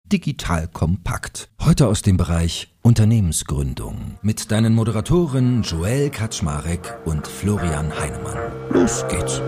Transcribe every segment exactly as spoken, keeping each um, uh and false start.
Digital Kompakt. Heute aus dem Bereich Unternehmensgründung. Mit deinen Moderatoren Joel Kaczmarek und Florian Heinemann. Los geht's.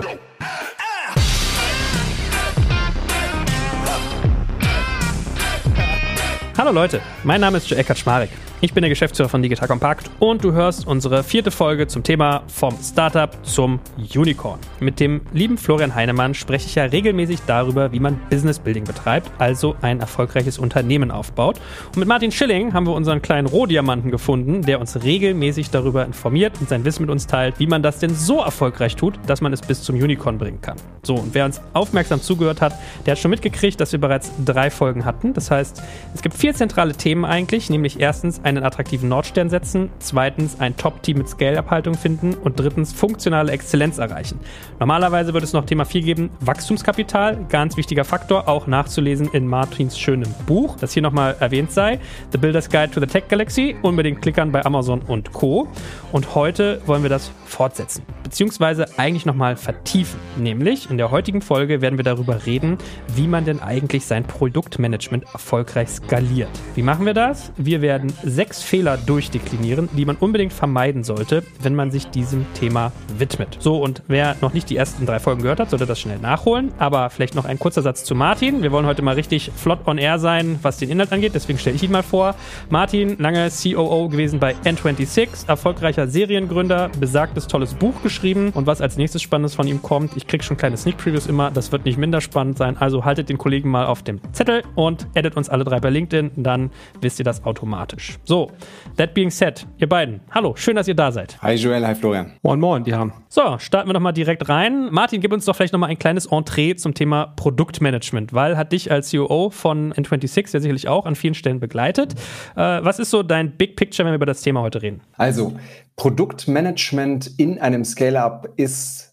Hallo Leute, mein Name ist Joel Kaczmarek. Ich bin der Geschäftsführer von Digital Kompakt und du hörst unsere vierte Folge zum Thema vom Startup zum Unicorn. Mit dem lieben Florian Heinemann spreche ich ja regelmäßig darüber, wie man Business Building betreibt, also ein erfolgreiches Unternehmen aufbaut. Und mit Martin Schilling haben wir unseren kleinen Rohdiamanten gefunden, der uns regelmäßig darüber informiert und sein Wissen mit uns teilt, wie man das denn so erfolgreich tut, dass man es bis zum Unicorn bringen kann. So, und wer uns aufmerksam zugehört hat, der hat schon mitgekriegt, dass wir bereits drei Folgen hatten. Das heißt, es gibt vier zentrale Themen eigentlich, nämlich erstens einen attraktiven Nordstern setzen, zweitens ein Top-Team mit Scale-Up-Haltung finden und drittens funktionale Exzellenz erreichen. Normalerweise wird es noch Thema vier geben, Wachstumskapital, ganz wichtiger Faktor, auch nachzulesen in Martins schönem Buch, das hier nochmal erwähnt sei, The Builder's Guide to the Tech Galaxy, unbedingt klickern bei Amazon und Co. Und heute wollen wir das fortsetzen, beziehungsweise eigentlich nochmal vertiefen, nämlich in der heutigen Folge werden wir darüber reden, wie man denn eigentlich sein Produktmanagement erfolgreich skaliert. Wie machen wir das? Wir werden sechs Fehler durchdeklinieren, die man unbedingt vermeiden sollte, wenn man sich diesem Thema widmet. So, und wer noch nicht die ersten drei Folgen gehört hat, sollte das schnell nachholen. Aber vielleicht noch ein kurzer Satz zu Martin. Wir wollen heute mal richtig flott on air sein, was den Inhalt angeht. Deswegen stelle ich ihn mal vor. Martin, lange C O O gewesen bei N sechsundzwanzig, erfolgreicher Seriengründer, besagtes tolles Buch geschrieben. Und was als nächstes Spannendes von ihm kommt, ich kriege schon kleine Sneak Previews immer, das wird nicht minder spannend sein. Also haltet den Kollegen mal auf dem Zettel und addet uns alle drei bei LinkedIn. Dann wisst ihr das automatisch. So, that being said, ihr beiden, hallo, schön, dass ihr da seid. Hi Joel, hi Florian. Moin, moin, die haben. So, starten wir doch mal direkt rein. Martin, gib uns doch vielleicht noch mal ein kleines Entree zum Thema Produktmanagement, weil hat dich als C O O von N sechsundzwanzig ja sicherlich auch an vielen Stellen begleitet. Äh, was ist so dein Big Picture, wenn wir über das Thema heute reden? Also, Produktmanagement in einem Scale-Up ist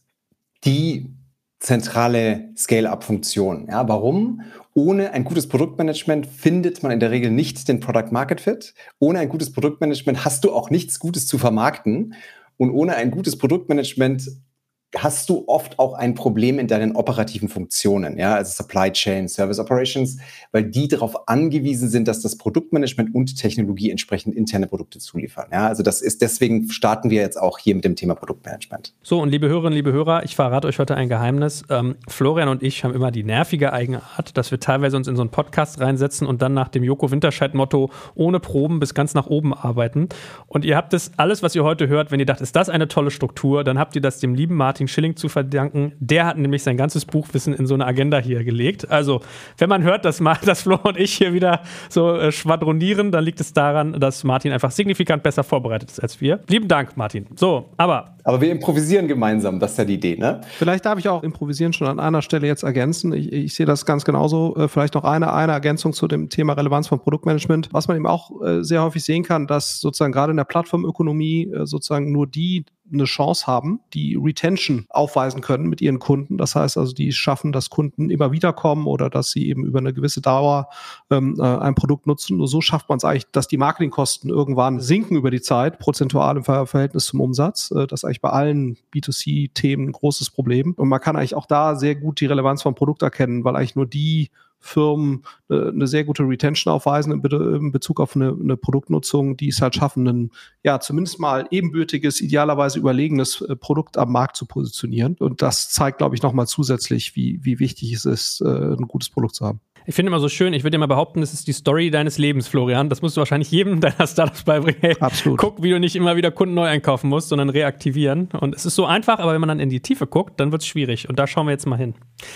die zentrale Scale-Up-Funktion. Ja, warum? Ohne ein gutes Produktmanagement findet man in der Regel nicht den Product-Market-Fit. Ohne ein gutes Produktmanagement hast du auch nichts Gutes zu vermarkten. Und ohne ein gutes Produktmanagement hast du oft auch ein Problem in deinen operativen Funktionen, ja, also Supply Chain, Service Operations, weil die darauf angewiesen sind, dass das Produktmanagement und Technologie entsprechend interne Produkte zuliefern. Ja, also das ist, deswegen starten wir jetzt auch hier mit dem Thema Produktmanagement. So, und liebe Hörerinnen, liebe Hörer, ich verrate euch heute ein Geheimnis. Ähm, Florian und ich haben immer die nervige eigene Art, dass wir teilweise uns in so einen Podcast reinsetzen und dann nach dem Joko Winterscheid-Motto ohne Proben bis ganz nach oben arbeiten. Und ihr habt das alles, was ihr heute hört, wenn ihr dacht, ist das eine tolle Struktur, dann habt ihr das dem lieben Martin Schilling zu verdanken. Der hat nämlich sein ganzes Buchwissen in so eine Agenda hier gelegt. Also, wenn man hört, dass, dass Flo und ich hier wieder so äh, schwadronieren, dann liegt es daran, dass Martin einfach signifikant besser vorbereitet ist als wir. Lieben Dank, Martin. So, aber... Aber wir improvisieren gemeinsam, das ist ja die Idee, ne? Vielleicht darf ich auch improvisieren schon an einer Stelle jetzt ergänzen. Ich, ich sehe das ganz genauso. Äh, vielleicht noch eine, eine Ergänzung zu dem Thema Relevanz von Produktmanagement. Was man eben auch äh, sehr häufig sehen kann, dass sozusagen gerade in der Plattformökonomie äh, sozusagen nur die eine Chance haben, die Retention aufweisen können mit ihren Kunden. Das heißt also, die schaffen, dass Kunden immer wieder kommen oder dass sie eben über eine gewisse Dauer ähm, äh, ein Produkt nutzen. Nur so schafft man es eigentlich, dass die Marketingkosten irgendwann sinken über die Zeit, prozentual im Ver- Verhältnis zum Umsatz. Äh, das ist eigentlich bei allen B zwei C-Themen ein großes Problem. Und man kann eigentlich auch da sehr gut die Relevanz vom Produkt erkennen, weil eigentlich nur die Firmen äh, eine sehr gute Retention aufweisen in, Be- in Bezug auf eine, eine Produktnutzung, die es halt schaffen, ein ja zumindest mal ebenbürtiges, idealerweise überlegenes äh, Produkt am Markt zu positionieren. Und das zeigt, glaube ich, nochmal zusätzlich, wie, wie wichtig es ist, äh, ein gutes Produkt zu haben. Ich finde immer so schön, ich würde dir mal behaupten, das ist die Story deines Lebens, Florian. Das musst du wahrscheinlich jedem deiner Startups beibringen. Hey, absolut. Guck, wie du nicht immer wieder Kunden neu einkaufen musst, sondern reaktivieren. Und es ist so einfach, aber wenn man dann in die Tiefe guckt, dann wird es schwierig. Und da schauen wir jetzt mal hin.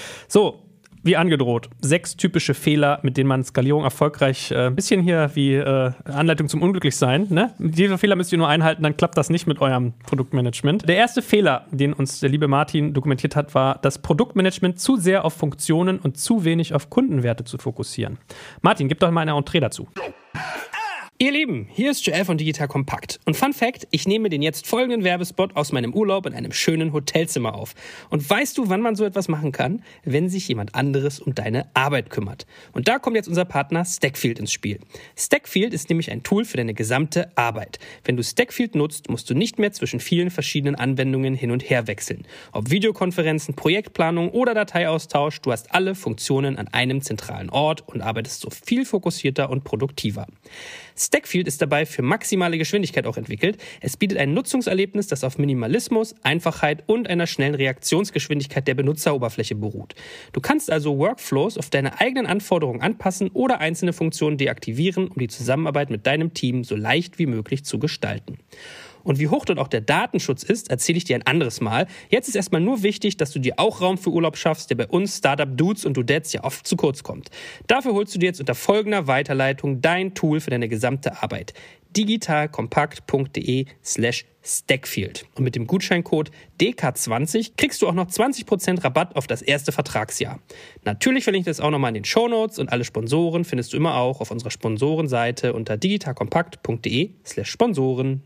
So, wie angedroht, sechs typische Fehler, mit denen man Skalierung erfolgreich, äh, ein bisschen hier wie äh, Anleitung zum Unglücklichsein, ne? Diese Fehler müsst ihr nur einhalten, dann klappt das nicht mit eurem Produktmanagement. Der erste Fehler, den uns der liebe Martin dokumentiert hat, war, das Produktmanagement zu sehr auf Funktionen und zu wenig auf Kundenwerte zu fokussieren. Martin, gib doch mal eine Entree dazu. Ihr Lieben, hier ist Joel von Digital Compact. Und Fun Fact, ich nehme den jetzt folgenden Werbespot aus meinem Urlaub in einem schönen Hotelzimmer auf. Und weißt du, wann man so etwas machen kann? Wenn sich jemand anderes um deine Arbeit kümmert. Und da kommt jetzt unser Partner Stackfield ins Spiel. Stackfield ist nämlich ein Tool für deine gesamte Arbeit. Wenn du Stackfield nutzt, musst du nicht mehr zwischen vielen verschiedenen Anwendungen hin und her wechseln. Ob Videokonferenzen, Projektplanung oder Dateiaustausch, du hast alle Funktionen an einem zentralen Ort und arbeitest so viel fokussierter und produktiver. Stackfield ist dabei für maximale Geschwindigkeit auch entwickelt. Es bietet ein Nutzungserlebnis, das auf Minimalismus, Einfachheit und einer schnellen Reaktionsgeschwindigkeit der Benutzeroberfläche beruht. Du kannst also Workflows auf deine eigenen Anforderungen anpassen oder einzelne Funktionen deaktivieren, um die Zusammenarbeit mit deinem Team so leicht wie möglich zu gestalten. Und wie hoch dort auch der Datenschutz ist, erzähle ich dir ein anderes Mal. Jetzt ist erstmal nur wichtig, dass du dir auch Raum für Urlaub schaffst, der bei uns Startup-Dudes und Dudettes ja oft zu kurz kommt. Dafür holst du dir jetzt unter folgender Weiterleitung dein Tool für deine gesamte Arbeit. digitalkompakt.de slash Stackfield. Und mit dem Gutscheincode D K zwanzig kriegst du auch noch zwanzig Prozent Rabatt auf das erste Vertragsjahr. Natürlich verlinke ich das auch nochmal in den Shownotes und alle Sponsoren findest du immer auch auf unserer Sponsorenseite unter digitalkompakt.de slash Sponsoren.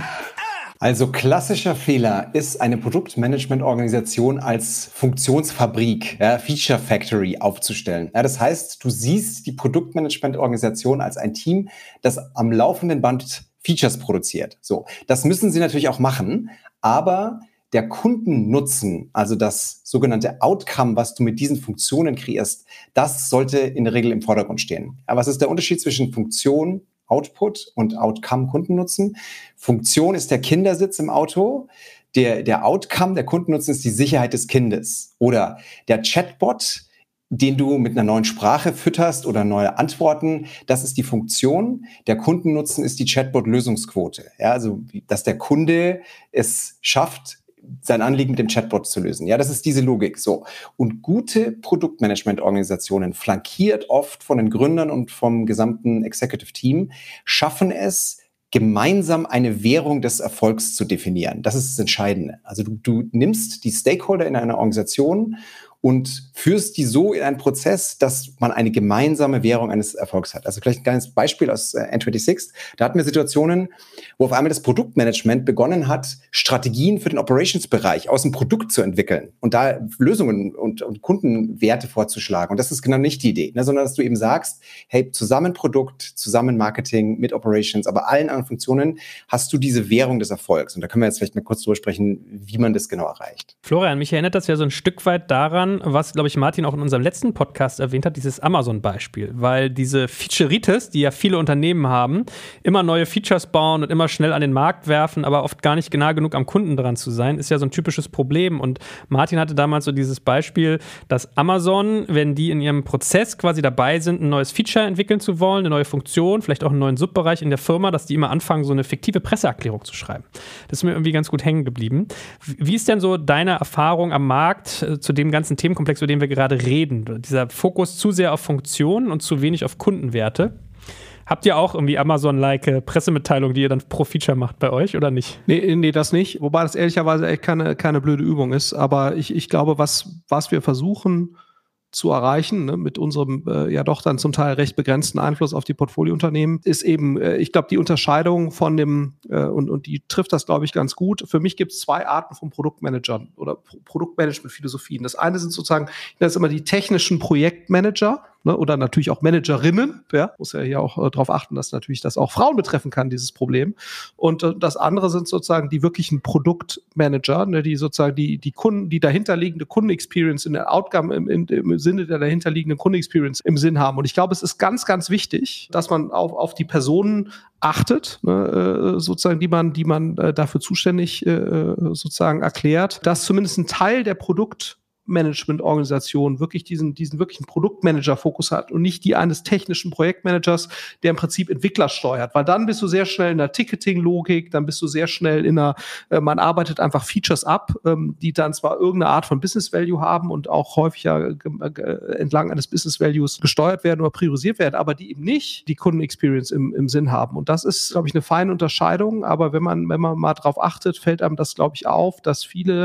Also klassischer Fehler ist, eine Produktmanagement-Organisation als Funktionsfabrik, ja, Feature Factory aufzustellen. Ja, das heißt, du siehst die Produktmanagement-Organisation als ein Team, das am laufenden Band Features produziert. So, das müssen sie natürlich auch machen, aber der Kundennutzen, also das sogenannte Outcome, was du mit diesen Funktionen kreierst, das sollte in der Regel im Vordergrund stehen. Aber was ist der Unterschied zwischen Funktion, Output und Outcome Kundennutzen? Funktion ist der Kindersitz im Auto. Der, der Outcome, der Kundennutzen ist die Sicherheit des Kindes. Oder der Chatbot, den du mit einer neuen Sprache fütterst oder neue Antworten, das ist die Funktion. Der Kundennutzen ist die Chatbot-Lösungsquote. Ja, also, dass der Kunde es schafft, sein Anliegen mit dem Chatbot zu lösen. Ja, das ist diese Logik. So. Und gute Produktmanagement-Organisationen, flankiert oft von den Gründern und vom gesamten Executive Team, schaffen es, gemeinsam eine Währung des Erfolgs zu definieren. Das ist das Entscheidende. Also du, du nimmst die Stakeholder in einer Organisation und führst die so in einen Prozess, dass man eine gemeinsame Währung eines Erfolgs hat. Also vielleicht ein kleines Beispiel aus äh, N sechsundzwanzig. Da hatten wir Situationen, wo auf einmal das Produktmanagement begonnen hat, Strategien für den Operations-Bereich aus dem Produkt zu entwickeln und da Lösungen und, und Kundenwerte vorzuschlagen. Und das ist genau nicht die Idee, ne, sondern dass du eben sagst, hey, zusammen Produkt, zusammen Marketing mit Operations, aber allen anderen Funktionen hast du diese Währung des Erfolgs. Und da können wir jetzt vielleicht mal kurz drüber sprechen, wie man das genau erreicht. Florian, mich erinnert das ja so ein Stück weit daran, was, glaube ich, Martin auch in unserem letzten Podcast erwähnt hat, dieses Amazon-Beispiel. Weil diese Featureitis, die ja viele Unternehmen haben, immer neue Features bauen und immer schnell an den Markt werfen, aber oft gar nicht genau genug am Kunden dran zu sein, ist ja so ein typisches Problem. Und Martin hatte damals so dieses Beispiel, dass Amazon, wenn die in ihrem Prozess quasi dabei sind, ein neues Feature entwickeln zu wollen, eine neue Funktion, vielleicht auch einen neuen Subbereich in der Firma, dass die immer anfangen, so eine fiktive Presseerklärung zu schreiben. Das ist mir irgendwie ganz gut hängen geblieben. Wie ist denn so deine Erfahrung am Markt äh, zu dem ganzen Themenkomplex, über den wir gerade reden? Dieser Fokus zu sehr auf Funktionen und zu wenig auf Kundenwerte. Habt ihr auch irgendwie Amazon-like Pressemitteilungen, die ihr dann pro Feature macht bei euch oder nicht? Nee, nee, das nicht. Wobei das ehrlicherweise echt keine, keine blöde Übung ist. Aber ich, ich glaube, was, was wir versuchen zu erreichen, ne, mit unserem äh, ja doch dann zum Teil recht begrenzten Einfluss auf die Portfoliounternehmen, ist eben, äh, ich glaube, die Unterscheidung von dem, äh, und, und die trifft das, glaube ich, ganz gut. Für mich gibt es zwei Arten von Produktmanagern oder Pro- Produktmanagement-Philosophien. Das eine sind sozusagen, das ist immer die technischen Projektmanager, ne, oder natürlich auch Managerinnen, ja, muss ja hier auch äh, darauf achten, dass natürlich das auch Frauen betreffen kann, dieses Problem. Und äh, das andere sind sozusagen die wirklichen Produktmanager, ne, die sozusagen die, die Kunden, die dahinterliegende Kundenexperience in der Outcome im, im, im Sinne der dahinterliegenden Kundenexperience im Sinn haben. Und ich glaube, es ist ganz, ganz wichtig, dass man auf, auf die Personen achtet, ne, äh, sozusagen, die man, die man äh, dafür zuständig äh, sozusagen erklärt, dass zumindest ein Teil der Produkt Management-Organisation wirklich diesen, diesen wirklichen Produktmanager-Fokus hat und nicht die eines technischen Projektmanagers, der im Prinzip Entwickler steuert. Weil dann bist du sehr schnell in der Ticketing-Logik, dann bist du sehr schnell in einer, äh, man arbeitet einfach Features ab, ähm, die dann zwar irgendeine Art von Business-Value haben und auch häufig ja äh, äh, entlang eines Business-Values gesteuert werden oder priorisiert werden, aber die eben nicht die Kunden-Experience im, im Sinn haben. Und das ist, glaube ich, eine feine Unterscheidung, aber wenn man, wenn man mal drauf achtet, fällt einem das, glaube ich, auf, dass viele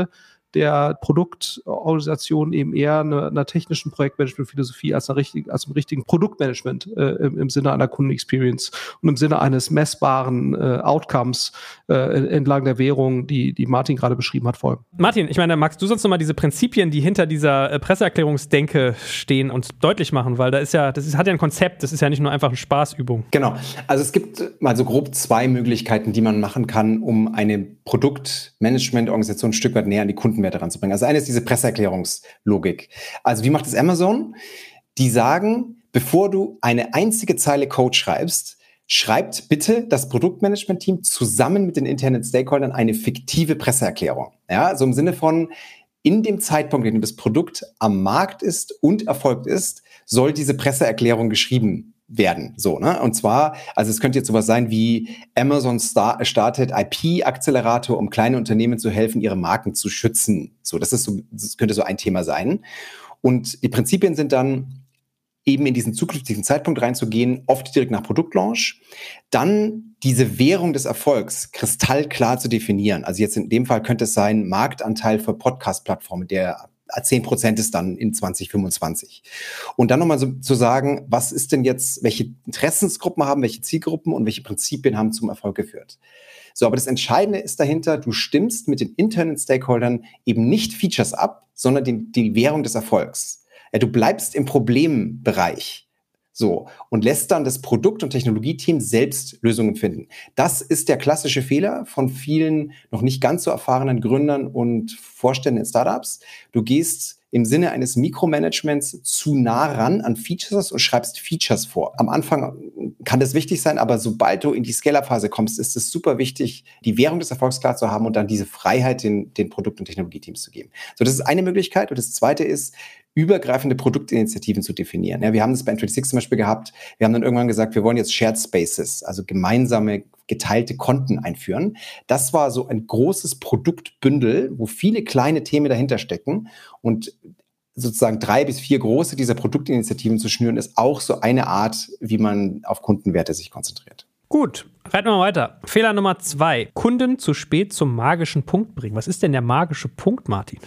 der Produktorganisation eben eher einer, einer technischen Projektmanagement-Philosophie als, einer richtigen, als einem richtigen Produktmanagement äh, im, im Sinne einer Kundenexperience und im Sinne eines messbaren äh, Outcomes äh, entlang der Währung, die, die Martin gerade beschrieben hat, folgen. Martin, ich meine, magst du sonst nochmal diese Prinzipien, die hinter dieser äh, Presseerklärungsdenke stehen, uns deutlich machen? Weil da ist ja, das ist, hat ja ein Konzept, das ist ja nicht nur einfach eine Spaßübung. Genau. Also es gibt mal so grob zwei Möglichkeiten, die man machen kann, um eine Produktmanagement-Organisation ein Stück weit näher an die Kundenwerte ranzubringen. Also eine ist diese Presseerklärungslogik. Also wie macht es Amazon? Die sagen, bevor du eine einzige Zeile Code schreibst, schreibt bitte das Produktmanagement-Team zusammen mit den internen Stakeholdern eine fiktive Presseerklärung. Ja, so im Sinne von, in dem Zeitpunkt, in dem das Produkt am Markt ist und erfolgt ist, soll diese Presseerklärung geschrieben werden. So, ne? Und zwar, also es könnte jetzt sowas sein wie Amazon star- startet I P-Accelerator, um kleine Unternehmen zu helfen, ihre Marken zu schützen. So, das ist so, das könnte so ein Thema sein. Und die Prinzipien sind dann, eben in diesen zukünftigen Zeitpunkt reinzugehen, oft direkt nach Produktlaunch, dann diese Währung des Erfolgs kristallklar zu definieren. Also jetzt in dem Fall könnte es sein, Marktanteil für Podcast-Plattformen, der zehn Prozent ist dann in zwanzig fünfundzwanzig. Und dann nochmal so zu sagen, was ist denn jetzt, welche Interessensgruppen haben, welche Zielgruppen und welche Prinzipien haben zum Erfolg geführt. So, aber das Entscheidende ist dahinter, du stimmst mit den internen Stakeholdern eben nicht Features ab, sondern die, die Währung des Erfolgs. Ja, du bleibst im Problembereich. So, und lässt dann das Produkt- und Technologieteam selbst Lösungen finden. Das ist der klassische Fehler von vielen noch nicht ganz so erfahrenen Gründern und Vorständen in Startups. Du gehst im Sinne eines Mikromanagements zu nah ran an Features und schreibst Features vor. Am Anfang kann das wichtig sein, aber sobald du in die Scale-Up-Phase kommst, ist es super wichtig, die Währung des Erfolgs klar zu haben und dann diese Freiheit den, den Produkt- und Technologieteams zu geben. So, das ist eine Möglichkeit. Und das zweite ist, übergreifende Produktinitiativen zu definieren. Ja, wir haben das bei N sechsundzwanzig zum Beispiel gehabt. Wir haben dann irgendwann gesagt, wir wollen jetzt Shared Spaces, also gemeinsame geteilte Konten einführen. Das war so ein großes Produktbündel, wo viele kleine Themen dahinter stecken. Und sozusagen drei bis vier große dieser Produktinitiativen zu schnüren, ist auch so eine Art, wie man auf Kundenwerte sich konzentriert. Gut, reiten wir mal weiter. Fehler Nummer zwei. Kunden zu spät zum magischen Punkt bringen. Was ist denn der magische Punkt, Martin?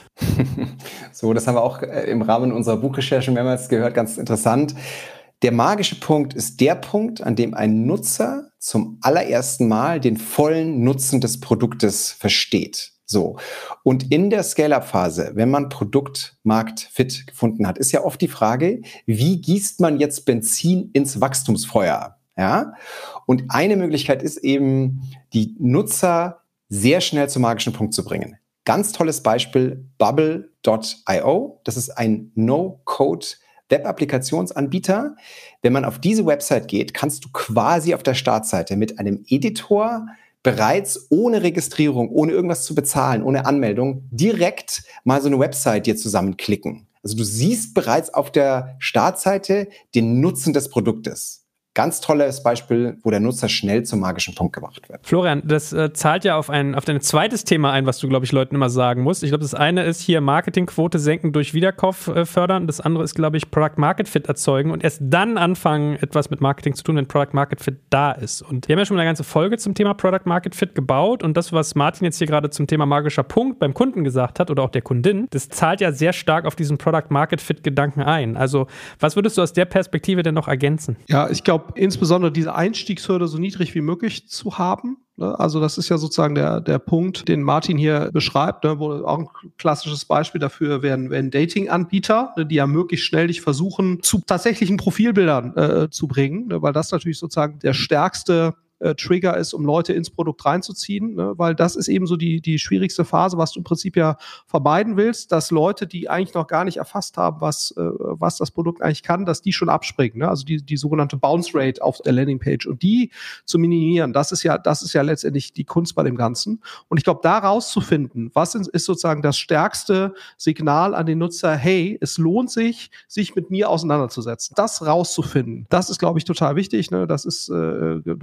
So, das haben wir auch im Rahmen unserer Buchrecherchen mehrmals gehört. Ganz interessant. Der magische Punkt ist der Punkt, an dem ein Nutzer zum allerersten Mal den vollen Nutzen des Produktes versteht. So. Und in der Scale-Up-Phase, wenn man Produktmarktfit gefunden hat, ist ja oft die Frage, wie gießt man jetzt Benzin ins Wachstumsfeuer? Ja? Und eine Möglichkeit ist eben, die Nutzer sehr schnell zum magischen Punkt zu bringen. Ganz tolles Beispiel, Bubble Punkt io. Das ist ein No-Code Web-Applikationsanbieter. Wenn man auf diese Website geht, kannst du quasi auf der Startseite mit einem Editor bereits ohne Registrierung, ohne irgendwas zu bezahlen, ohne Anmeldung, direkt mal so eine Website dir zusammenklicken. Also du siehst bereits auf der Startseite den Nutzen des Produktes. Ganz tolles Beispiel, wo der Nutzer schnell zum magischen Punkt gebracht wird. Florian, das äh, zahlt ja auf ein, auf dein zweites Thema ein, was du, glaube ich, Leuten immer sagen musst. Ich glaube, das eine ist hier Marketingquote senken durch Wiederkauf äh, fördern. Das andere ist, glaube ich, Product Market Fit erzeugen und erst dann anfangen, etwas mit Marketing zu tun, wenn Product Market Fit da ist. Und wir haben ja schon eine ganze Folge zum Thema Product Market Fit gebaut und das, was Martin jetzt hier gerade zum Thema magischer Punkt beim Kunden gesagt hat oder auch der Kundin, das zahlt ja sehr stark auf diesen Product Market Fit Gedanken ein. Also, was würdest du aus der Perspektive denn noch ergänzen? Ja, ich glaube, insbesondere diese Einstiegshürde so niedrig wie möglich zu haben. Also das ist ja sozusagen der, der Punkt, den Martin hier beschreibt, ne, wo auch ein klassisches Beispiel dafür wären, wären Dating-Anbieter, ne, die ja möglichst schnell dich versuchen, zu tatsächlichen Profilbildern äh, zu bringen, ne, weil das natürlich sozusagen der stärkste äh, Trigger ist, um Leute ins Produkt reinzuziehen, ne, weil das ist eben so die, die schwierigste Phase, was du im Prinzip ja vermeiden willst, dass Leute, die eigentlich noch gar nicht erfasst haben, was, äh, was das Produkt eigentlich kann, dass die schon abspringen, ne? Also die, die sogenannte Bounce Rate auf der Landingpage und die zu minimieren, das ist ja, das ist ja letztendlich die Kunst bei dem Ganzen. Und ich glaube, da rauszufinden, was ist sozusagen das stärkste Signal an den Nutzer, hey, es lohnt sich, sich mit mir auseinanderzusetzen. Das rauszufinden, das ist, glaube ich, total wichtig, ne? Das ist, äh, du hast jetzt einen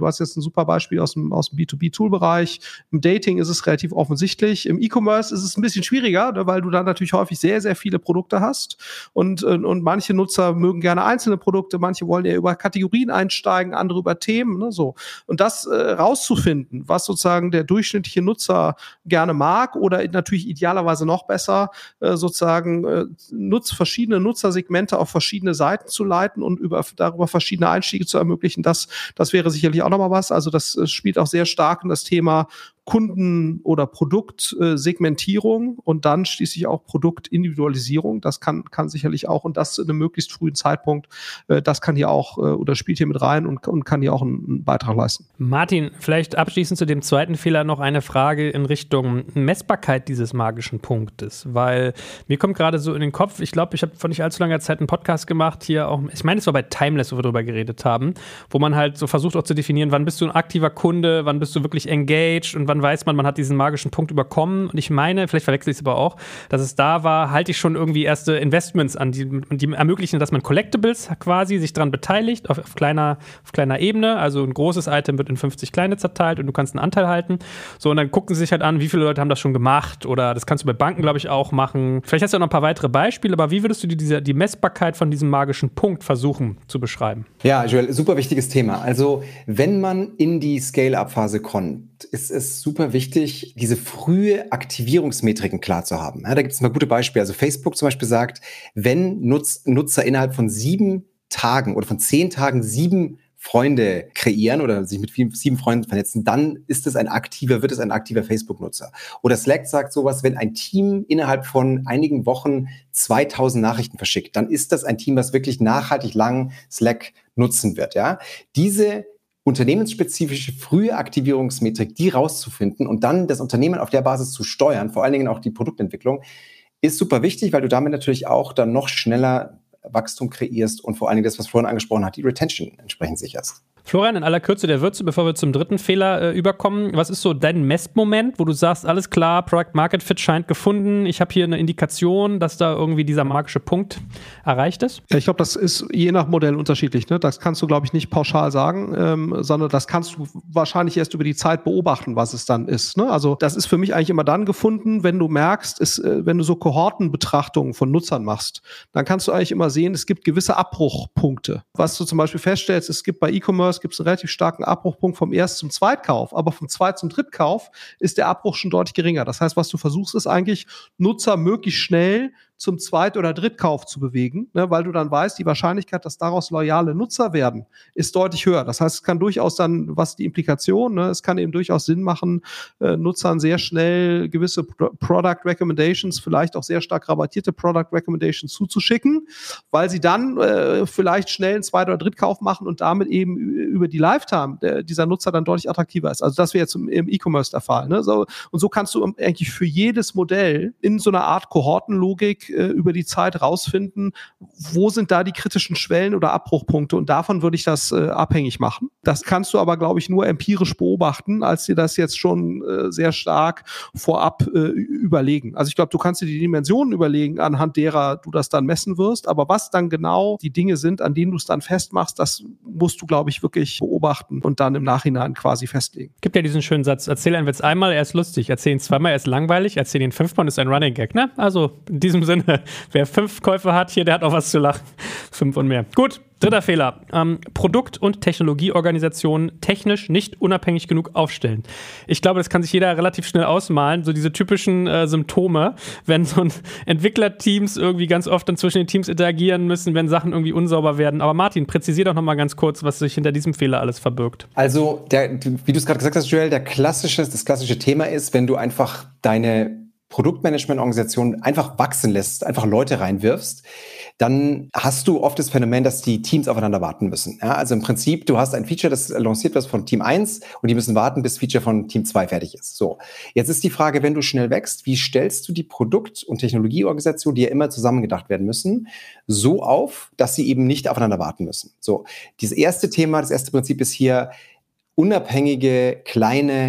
super Beispiel aus dem, aus dem B zwei B-Tool-Bereich. Im Dating ist es relativ offensichtlich. Im E-Commerce ist es ein bisschen schwieriger, ne, weil du dann natürlich häufig sehr, sehr viele Produkte hast. Und, und manche Nutzer mögen gerne einzelne Produkte, manche wollen ja über Kategorien einsteigen, andere über Themen. Ne, so. Und das äh, rauszufinden, was sozusagen der durchschnittliche Nutzer gerne mag oder natürlich idealerweise noch besser, äh, sozusagen äh, nutz, verschiedene Nutzersegmente auf verschiedene Seiten zu leiten und über, darüber verschiedene Einstiege zu ermöglichen, das, das wäre sicherlich auch nochmal was. Also das spielt auch sehr stark in das Thema Kunden- oder Produktsegmentierung und dann schließlich auch Produktindividualisierung. Das kann, kann sicherlich auch, und das in einem möglichst frühen Zeitpunkt, das kann hier auch oder spielt hier mit rein und, und kann hier auch einen Beitrag leisten. Martin, vielleicht abschließend zu dem zweiten Fehler noch eine Frage in Richtung Messbarkeit dieses magischen Punktes, weil mir kommt gerade so in den Kopf, ich glaube, ich habe vor nicht allzu langer Zeit einen Podcast gemacht, hier auch, ich meine, es war bei Timeless, wo wir darüber geredet haben, wo man halt so versucht auch zu definieren, wann bist du ein aktiver Kunde, wann bist du wirklich engaged und wann weiß man, man hat diesen magischen Punkt überkommen. Und ich meine, vielleicht verwechsel ich es aber auch, dass es da war, halte ich schon irgendwie erste Investments an, die, die ermöglichen, dass man Collectibles quasi sich dran beteiligt, auf, auf, kleiner, auf kleiner Ebene. Also ein großes Item wird in fünfzig kleine zerteilt und du kannst einen Anteil halten. So, und dann gucken sie sich halt an, wie viele Leute haben das schon gemacht. Oder das kannst du bei Banken, glaube ich, auch machen. Vielleicht hast du auch noch ein paar weitere Beispiele, aber wie würdest du die, diese, die Messbarkeit von diesem magischen Punkt versuchen zu beschreiben? Ja, Joel, super wichtiges Thema. Also, wenn man in die Scale-Up-Phase kommt, ist es super wichtig, diese frühe Aktivierungsmetriken klar zu haben. Ja, da gibt es mal gute Beispiele. Also Facebook zum Beispiel sagt, wenn Nutz, Nutzer innerhalb von sieben Tagen oder von zehn Tagen sieben Freunde kreieren oder sich mit vielen, sieben Freunden vernetzen, dann ist es ein aktiver, wird es ein aktiver Facebook-Nutzer. Oder Slack sagt sowas, wenn ein Team innerhalb von einigen Wochen zweitausend Nachrichten verschickt, dann ist das ein Team, was wirklich nachhaltig lang Slack nutzen wird. Ja, diese unternehmensspezifische frühe Aktivierungsmetrik, die rauszufinden und dann das Unternehmen auf der Basis zu steuern, vor allen Dingen auch die Produktentwicklung, ist super wichtig, weil du damit natürlich auch dann noch schneller Wachstum kreierst und vor allen Dingen das, was Florian angesprochen hat, die Retention entsprechend sicherst. Florian, in aller Kürze der Würze, bevor wir zum dritten Fehler äh, überkommen, was ist so dein Messmoment, wo du sagst, alles klar, Product Market Fit scheint gefunden, ich habe hier eine Indikation, dass da irgendwie dieser magische Punkt erreicht ist? Ja, ich glaube, das ist je nach Modell unterschiedlich. Ne? Das kannst du, glaube ich, nicht pauschal sagen, ähm, sondern das kannst du wahrscheinlich erst über die Zeit beobachten, was es dann ist. Ne? Also das ist für mich eigentlich immer dann gefunden, wenn du merkst, es, äh, wenn du so Kohortenbetrachtungen von Nutzern machst, dann kannst du eigentlich immer sehen, es gibt gewisse Abbruchpunkte. Was du zum Beispiel feststellst, es gibt bei E-Commerce gibt es einen relativ starken Abbruchpunkt vom Erst- zum Zweitkauf, aber vom Zweit- zum Drittkauf ist der Abbruch schon deutlich geringer. Das heißt, was du versuchst, ist eigentlich, Nutzer möglichst schnell zum Zweit- oder Drittkauf zu bewegen, ne, weil du dann weißt, die Wahrscheinlichkeit, dass daraus loyale Nutzer werden, ist deutlich höher. Das heißt, es kann durchaus dann, was die Implikation, ne, es kann eben durchaus Sinn machen, äh, Nutzern sehr schnell gewisse Pro- Product Recommendations, vielleicht auch sehr stark rabattierte Product Recommendations zuzuschicken, weil sie dann äh, vielleicht schnell einen Zweit- oder Drittkauf machen und damit eben über die Lifetime der, dieser Nutzer dann deutlich attraktiver ist. Also das wäre jetzt im, im E-Commerce der Fall. Ne? So, und so kannst du eigentlich für jedes Modell in so einer Art Kohortenlogik über die Zeit rausfinden, wo sind da die kritischen Schwellen oder Abbruchpunkte und davon würde ich das äh, abhängig machen. Das kannst du aber, glaube ich, nur empirisch beobachten, als dir das jetzt schon äh, sehr stark vorab äh, überlegen. Also ich glaube, du kannst dir die Dimensionen überlegen, anhand derer du das dann messen wirst, aber was dann genau die Dinge sind, an denen du es dann festmachst, das musst du, glaube ich, wirklich beobachten und dann im Nachhinein quasi festlegen. Gibt ja diesen schönen Satz, erzähl einen Witz einmal, er ist lustig, erzähl ihn zweimal, er ist langweilig, erzähl ihn fünfmal, ist ein Running Gag, ne? Also in diesem Sinne, wer fünf Käufe hat, hier, der hat auch was zu lachen. Fünf und mehr. Gut, dritter Fehler. Ähm, Produkt- und Technologieorganisationen technisch nicht unabhängig genug aufstellen. Ich glaube, das kann sich jeder relativ schnell ausmalen, so diese typischen äh, Symptome, wenn so ein Entwicklerteams irgendwie ganz oft dann zwischen den Teams interagieren müssen, wenn Sachen irgendwie unsauber werden. Aber Martin, präzisier doch nochmal ganz kurz, was sich hinter diesem Fehler alles verbirgt. Also, der, wie du es gerade gesagt hast, Joel, der klassische, das klassische Thema ist, wenn du einfach deine Produktmanagement-Organisation einfach wachsen lässt, einfach Leute reinwirfst, dann hast du oft das Phänomen, dass die Teams aufeinander warten müssen. Ja, also im Prinzip, du hast ein Feature, das lanciert wird von Team eins und die müssen warten, bis Feature von Team zwei fertig ist. So, jetzt ist die Frage, wenn du schnell wächst, wie stellst du die Produkt- und Technologieorganisation, die ja immer zusammengedacht werden müssen, so auf, dass sie eben nicht aufeinander warten müssen. So, dieses erste Thema, das erste Prinzip ist hier unabhängige, kleine,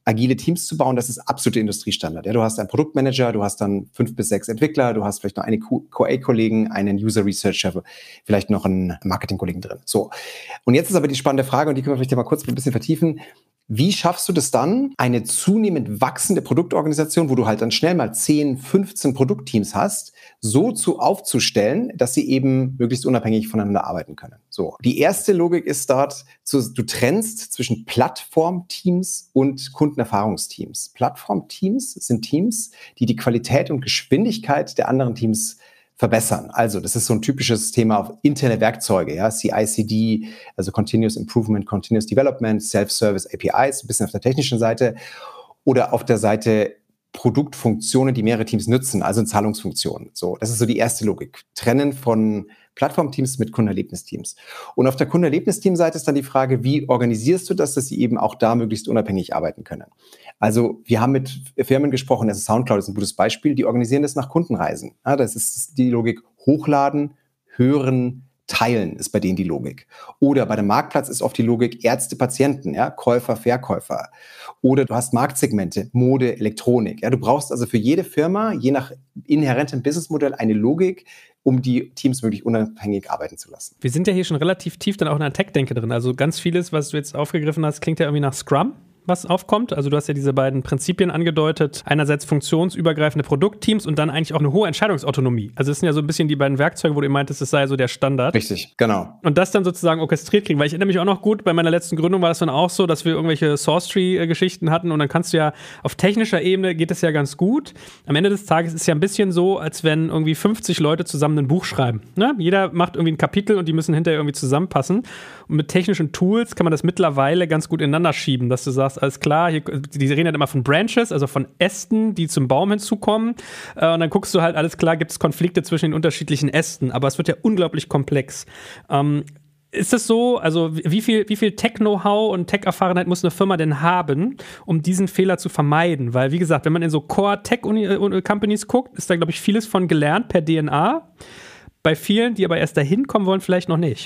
agile Teams zu bauen, das ist absolute Industriestandard. Ja, du hast einen Produktmanager, du hast dann fünf bis sechs Entwickler, du hast vielleicht noch einen Q A-Kollegen, einen User Researcher, vielleicht noch einen Marketing-Kollegen drin. So. Und jetzt ist aber die spannende Frage, und die können wir vielleicht mal kurz ein bisschen vertiefen. Wie schaffst du das dann, eine zunehmend wachsende Produktorganisation, wo du halt dann schnell mal zehn, fünfzehn Produktteams hast, so zu aufzustellen, dass sie eben möglichst unabhängig voneinander arbeiten können? So. Die erste Logik ist dort, du trennst zwischen Plattformteams und Kundenerfahrungsteams. Plattformteams sind Teams, die die Qualität und Geschwindigkeit der anderen Teams verbessern. Also das ist so ein typisches Thema auf interne Werkzeuge, ja, C I C D, also Continuous Improvement, Continuous Development, Self-Service A P Is, ein bisschen auf der technischen Seite oder auf der Seite Produktfunktionen, die mehrere Teams nutzen, also Zahlungsfunktionen. So, das ist so die erste Logik. Trennen von Plattformteams mit Kundenerlebnisteams. Und auf der Kundenerlebnisteam-Seite ist dann die Frage, wie organisierst du das, dass sie eben auch da möglichst unabhängig arbeiten können? Also wir haben mit Firmen gesprochen, also SoundCloud ist ein gutes Beispiel, die organisieren das nach Kundenreisen. Ja, das ist die Logik hochladen, hören, teilen ist bei denen die Logik. Oder bei dem Marktplatz ist oft die Logik Ärzte, Patienten, ja, Käufer, Verkäufer. Oder du hast Marktsegmente, Mode, Elektronik. Ja, du brauchst also für jede Firma, je nach inhärentem Businessmodell, eine Logik, um die Teams wirklich unabhängig arbeiten zu lassen. Wir sind ja hier schon relativ tief dann auch in der Tech-Denke drin. Also ganz vieles, was du jetzt aufgegriffen hast, klingt ja irgendwie nach Scrum, was aufkommt. Also du hast ja diese beiden Prinzipien angedeutet. Einerseits funktionsübergreifende Produktteams und dann eigentlich auch eine hohe Entscheidungsautonomie. Also das sind ja so ein bisschen die beiden Werkzeuge, wo du meintest, es sei so der Standard. Richtig, genau. Und das dann sozusagen orchestriert kriegen. Weil ich erinnere mich auch noch gut, bei meiner letzten Gründung war das dann auch so, dass wir irgendwelche Source-Tree-Geschichten hatten und dann kannst du ja, auf technischer Ebene geht es ja ganz gut. Am Ende des Tages ist es ja ein bisschen so, als wenn irgendwie fünfzig Leute zusammen ein Buch schreiben. Ne? Jeder macht irgendwie ein Kapitel und die müssen hinterher irgendwie zusammenpassen. Und mit technischen Tools kann man das mittlerweile ganz gut ineinander schieben, dass du sagst, alles klar, hier, die reden halt immer von Branches, also von Ästen, die zum Baum hinzukommen. Äh, und dann guckst du halt, alles klar, gibt es Konflikte zwischen den unterschiedlichen Ästen, aber es wird ja unglaublich komplex. Ähm, ist das so, also wie viel, wie viel Tech-Know-how und Tech-Erfahrenheit muss eine Firma denn haben, um diesen Fehler zu vermeiden? Weil, wie gesagt, wenn man in so Core-Tech-Companies guckt, ist da, glaube ich, vieles von gelernt per D N A. Bei vielen, die aber erst dahin kommen wollen, vielleicht noch nicht.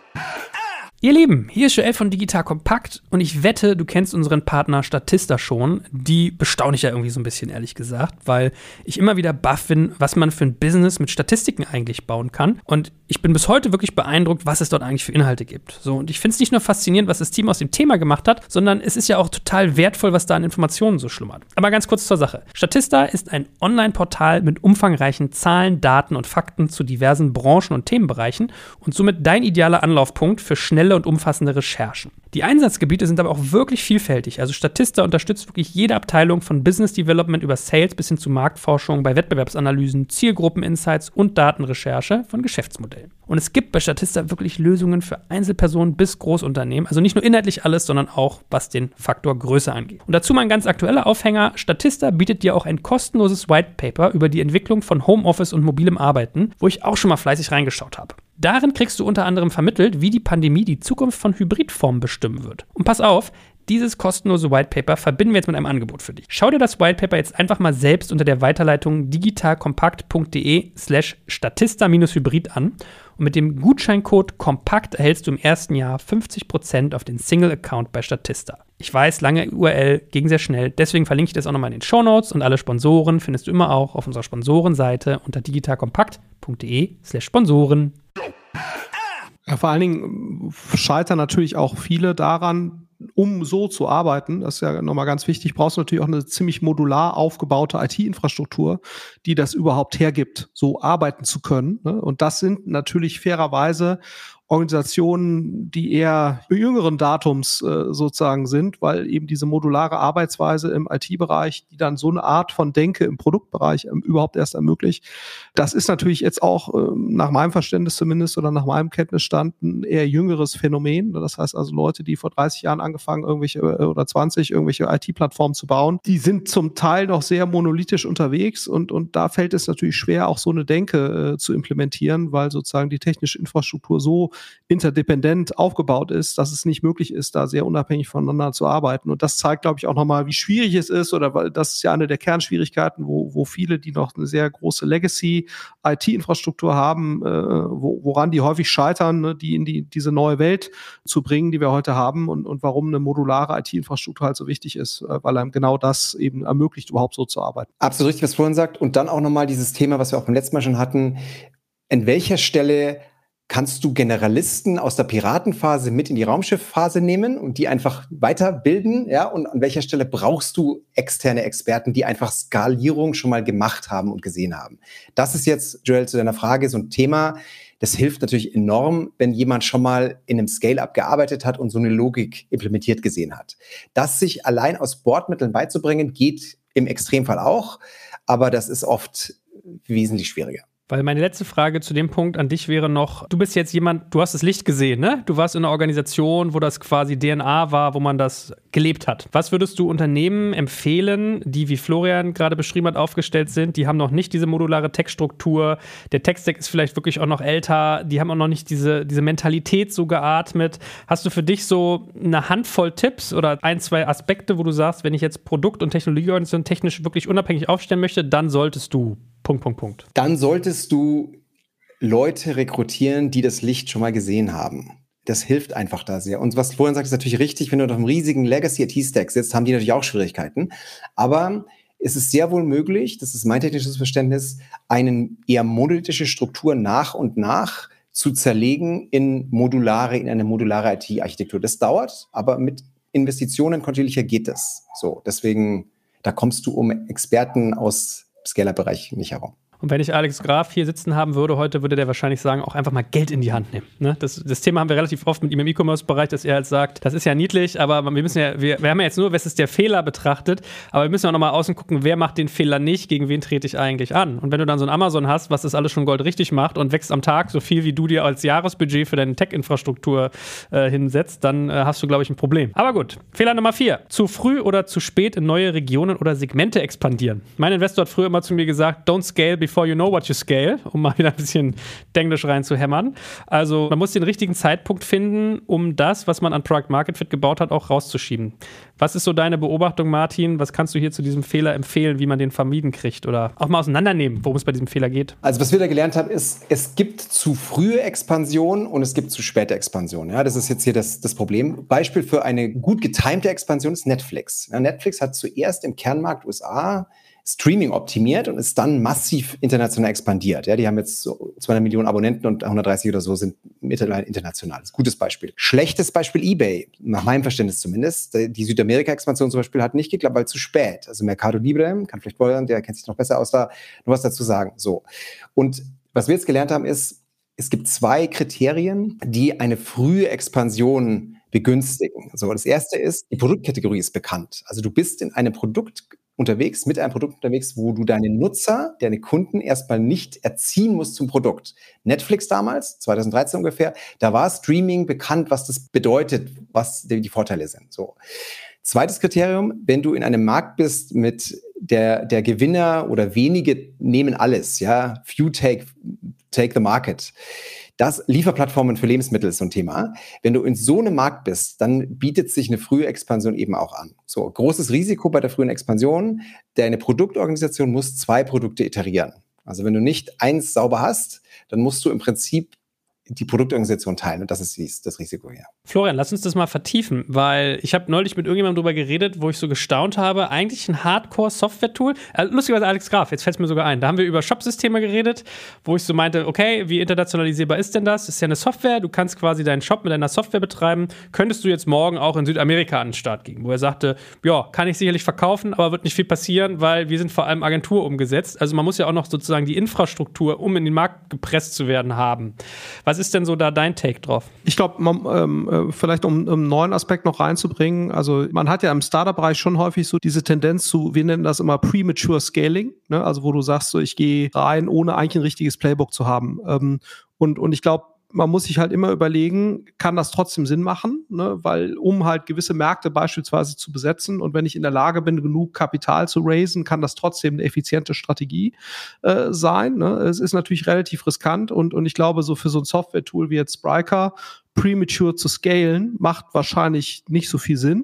Ihr Lieben, hier ist Joel von Digital Compact und ich wette, du kennst unseren Partner Statista schon. Die bestaune ich ja irgendwie so ein bisschen, ehrlich gesagt, weil ich immer wieder baff bin, was man für ein Business mit Statistiken eigentlich bauen kann. Und ich bin bis heute wirklich beeindruckt, was es dort eigentlich für Inhalte gibt. So, und ich finde es nicht nur faszinierend, was das Team aus dem Thema gemacht hat, sondern es ist ja auch total wertvoll, was da an Informationen so schlummert. Aber ganz kurz zur Sache. Statista ist ein Online-Portal mit umfangreichen Zahlen, Daten und Fakten zu diversen Branchen und Themenbereichen und somit dein idealer Anlaufpunkt für schnelle und umfassende Recherchen. Die Einsatzgebiete sind aber auch wirklich vielfältig. Also Statista unterstützt wirklich jede Abteilung von Business Development über Sales bis hin zu Marktforschung, bei Wettbewerbsanalysen, Zielgruppeninsights und Datenrecherche von Geschäftsmodellen. Und es gibt bei Statista wirklich Lösungen für Einzelpersonen bis Großunternehmen. Also nicht nur inhaltlich alles, sondern auch was den Faktor Größe angeht. Und dazu mal ein ganz aktueller Aufhänger. Statista bietet dir auch ein kostenloses White Paper über die Entwicklung von Homeoffice und mobilem Arbeiten, wo ich auch schon mal fleißig reingeschaut habe. Darin kriegst du unter anderem vermittelt, wie die Pandemie die Zukunft von Hybridformen bestimmen wird. Und pass auf, dieses kostenlose Whitepaper verbinden wir jetzt mit einem Angebot für dich. Schau dir das Whitepaper jetzt einfach mal selbst unter der Weiterleitung digitalkompakt.de slash statista-hybrid an und mit dem Gutscheincode KOMPAKT erhältst du im ersten Jahr fünfzig Prozent auf den Single-Account bei Statista. Ich weiß, lange U R L, ging sehr schnell, deswegen verlinke ich das auch nochmal in den Shownotes und alle Sponsoren findest du immer auch auf unserer Sponsorenseite unter digitalkompakt.de slash Sponsoren. Ja, vor allen Dingen scheitern natürlich auch viele daran, um so zu arbeiten, das ist ja nochmal ganz wichtig, brauchst du natürlich auch eine ziemlich modular aufgebaute I T-Infrastruktur, die das überhaupt hergibt, so arbeiten zu können. Ne? Und das sind natürlich fairerweise Organisationen, die eher jüngeren Datums äh, sozusagen sind, weil eben diese modulare Arbeitsweise im I T-Bereich, die dann so eine Art von Denke im Produktbereich ähm, überhaupt erst ermöglicht, das ist natürlich jetzt auch ähm, nach meinem Verständnis zumindest oder nach meinem Kenntnisstand ein eher jüngeres Phänomen. Das heißt also Leute, die vor dreißig Jahren angefangen, irgendwelche äh, oder zwanzig irgendwelche I T-Plattformen zu bauen, die sind zum Teil noch sehr monolithisch unterwegs und, und da fällt es natürlich schwer, auch so eine Denke äh, zu implementieren, weil sozusagen die technische Infrastruktur so interdependent aufgebaut ist, dass es nicht möglich ist, da sehr unabhängig voneinander zu arbeiten. Und das zeigt, glaube ich, auch nochmal, wie schwierig es ist, oder weil das ist ja eine der Kernschwierigkeiten, wo, wo viele, die noch eine sehr große Legacy-I T-Infrastruktur haben, äh, wo, woran die häufig scheitern, ne, die in die, diese neue Welt zu bringen, die wir heute haben, und, und warum eine modulare I T-Infrastruktur halt so wichtig ist, äh, weil einem genau das eben ermöglicht, überhaupt so zu arbeiten. Absolut richtig, was Florian sagt. Und dann auch nochmal dieses Thema, was wir auch beim letzten Mal schon hatten. An welcher Stelle kannst du Generalisten aus der Piratenphase mit in die Raumschiffphase nehmen und die einfach weiterbilden, ja? Und an welcher Stelle brauchst du externe Experten, die einfach Skalierung schon mal gemacht haben und gesehen haben? Das ist jetzt, Joel, zu deiner Frage so ein Thema. Das hilft natürlich enorm, wenn jemand schon mal in einem Scale-Up gearbeitet hat und so eine Logik implementiert gesehen hat. Das sich allein aus Bordmitteln beizubringen, geht im Extremfall auch, aber das ist oft wesentlich schwieriger. Weil meine letzte Frage zu dem Punkt an dich wäre noch, du bist jetzt jemand, du hast das Licht gesehen, ne? Du warst in einer Organisation, wo das quasi D N A war, wo man das gelebt hat. Was würdest du Unternehmen empfehlen, die, wie Florian gerade beschrieben hat, aufgestellt sind? Die haben noch nicht diese modulare Tech-Struktur. Der Tech-Stack ist vielleicht wirklich auch noch älter. Die haben auch noch nicht diese, diese Mentalität so geatmet. Hast du für dich so eine Handvoll Tipps oder ein, zwei Aspekte, wo du sagst, wenn ich jetzt Produkt- und Technologieorganisation technisch wirklich unabhängig aufstellen möchte, dann solltest du Punkt, Punkt, Punkt. Dann solltest du Leute rekrutieren, die das Licht schon mal gesehen haben. Das hilft einfach da sehr. Und was Florian sagt, ist natürlich richtig. Wenn du auf einem riesigen Legacy-I T-Stack sitzt, haben die natürlich auch Schwierigkeiten. Aber es ist sehr wohl möglich, das ist mein technisches Verständnis, eine eher monolithische Struktur nach und nach zu zerlegen in modulare, in eine modulare I T-Architektur. Das dauert, aber mit Investitionen kontinuierlicher geht das. So, deswegen, da kommst du um Experten aus Scaler-Bereich nicht herum. Und wenn ich Alex Graf hier sitzen haben würde heute, würde der wahrscheinlich sagen, auch einfach mal Geld in die Hand nehmen. Ne? Das, das Thema haben wir relativ oft mit ihm im E-Commerce-Bereich, dass er halt sagt, das ist ja niedlich, aber wir müssen ja, wir, wir haben ja jetzt nur, was ist der Fehler betrachtet, aber wir müssen auch nochmal außen gucken, wer macht den Fehler nicht, gegen wen trete ich eigentlich an. Und wenn du dann so ein Amazon hast, was das alles schon goldrichtig macht und wächst am Tag so viel, wie du dir als Jahresbudget für deine Tech-Infrastruktur äh, hinsetzt, dann äh, hast du, glaube ich, ein Problem. Aber gut, Fehler Nummer vier. Zu früh oder zu spät in neue Regionen oder Segmente expandieren. Mein Investor hat früher immer zu mir gesagt, don't scale before you know what you scale. Um mal wieder ein bisschen Denglisch reinzuhämmern. Also man muss den richtigen Zeitpunkt finden, um das, was man an Product Market Fit gebaut hat, auch rauszuschieben. Was ist so deine Beobachtung, Martin? Was kannst du hier zu diesem Fehler empfehlen, wie man den vermieden kriegt? Oder auch mal auseinandernehmen, worum es bei diesem Fehler geht? Also was wir da gelernt haben, ist, es gibt zu frühe Expansion und es gibt zu späte Expansion. Ja, das ist jetzt hier das, das Problem. Beispiel für eine gut getimte Expansion ist Netflix. Ja, Netflix hat zuerst im Kernmarkt U S A Streaming optimiert und ist dann massiv international expandiert. Ja, die haben jetzt so zweihundert Millionen Abonnenten und hundertdreißig oder so sind mittlerweile international. Das ist ein gutes Beispiel. Schlechtes Beispiel eBay, nach meinem Verständnis zumindest. Die Südamerika-Expansion zum Beispiel hat nicht geklappt, weil zu spät. Also Mercado Libre, kann vielleicht Florian, der kennt sich noch besser aus, da noch was dazu sagen. So. Und was wir jetzt gelernt haben ist, es gibt zwei Kriterien, die eine frühe Expansion begünstigen. So, das erste ist, die Produktkategorie ist bekannt. Also du bist in einem Produkt unterwegs, mit einem Produkt unterwegs, wo du deine Nutzer, deine Kunden erstmal nicht erziehen musst zum Produkt. Netflix damals, zwanzig dreizehn ungefähr, da war Streaming bekannt, was das bedeutet, was die Vorteile sind. So. Zweites Kriterium, wenn du in einem Markt bist mit der, der Gewinner oder wenige nehmen alles, ja, few take, take the market. Das Lieferplattformen für Lebensmittel ist so ein Thema. Wenn du in so einem Markt bist, dann bietet sich eine frühe Expansion eben auch an. So, großes Risiko bei der frühen Expansion. Deine Produktorganisation muss zwei Produkte iterieren. Also wenn du nicht eins sauber hast, dann musst du im Prinzip die Produktorganisation teilen. Und das ist das Risiko hier. Florian, lass uns das mal vertiefen, weil ich habe neulich mit irgendjemandem drüber geredet, wo ich so gestaunt habe, eigentlich ein Hardcore-Software-Tool. Äh, lustigerweise Alex Graf, jetzt fällt es mir sogar ein. Da haben wir über Shop-Systeme geredet, wo ich so meinte, okay, wie internationalisierbar ist denn das? Das ist ja eine Software, du kannst quasi deinen Shop mit deiner Software betreiben. Könntest du jetzt morgen auch in Südamerika an den Start gehen? Wo er sagte, ja, kann ich sicherlich verkaufen, aber wird nicht viel passieren, weil wir sind vor allem Agentur umgesetzt. Also man muss ja auch noch sozusagen die Infrastruktur, um in den Markt gepresst zu werden, haben. Was ist denn so da dein Take drauf? Ich glaube, ähm, vielleicht um, um einen neuen Aspekt noch reinzubringen, also man hat ja im Startup-Bereich schon häufig so diese Tendenz zu, wir nennen das immer Premature Scaling, ne? Also wo du sagst, so ich gehe rein, ohne eigentlich ein richtiges Playbook zu haben. Ähm, und, und ich glaube, man muss sich halt immer überlegen, kann das trotzdem Sinn machen, ne? Weil um halt gewisse Märkte beispielsweise zu besetzen und wenn ich in der Lage bin, genug Kapital zu raisen, kann das trotzdem eine effiziente Strategie äh, sein. Ne? Es ist natürlich relativ riskant und, und ich glaube, so für so ein Software-Tool wie jetzt Spryker premature zu scalen, macht wahrscheinlich nicht so viel Sinn.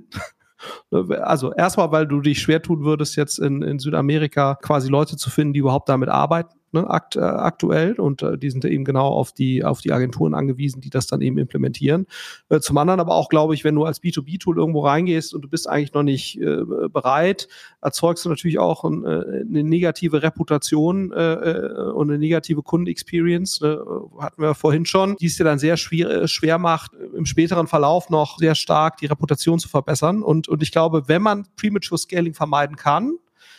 Also erstmal, weil du dich schwer tun würdest, jetzt in, in Südamerika quasi Leute zu finden, die überhaupt damit arbeiten, ne, akt, äh, aktuell. Und äh, die sind eben genau auf die, auf die Agenturen angewiesen, die das dann eben implementieren. Äh, zum anderen aber auch, glaube ich, wenn du als B zwei B-Tool irgendwo reingehst und du bist eigentlich noch nicht äh, bereit, erzeugst du natürlich auch ein, äh, eine negative Reputation äh, und eine negative Kundenexperience. Ne, hatten wir vorhin schon, die es dir dann sehr schwer, schwer macht, im späteren Verlauf noch sehr stark die Reputation zu verbessern. Und, und ich glaube, wenn man Premature Scaling vermeiden kann,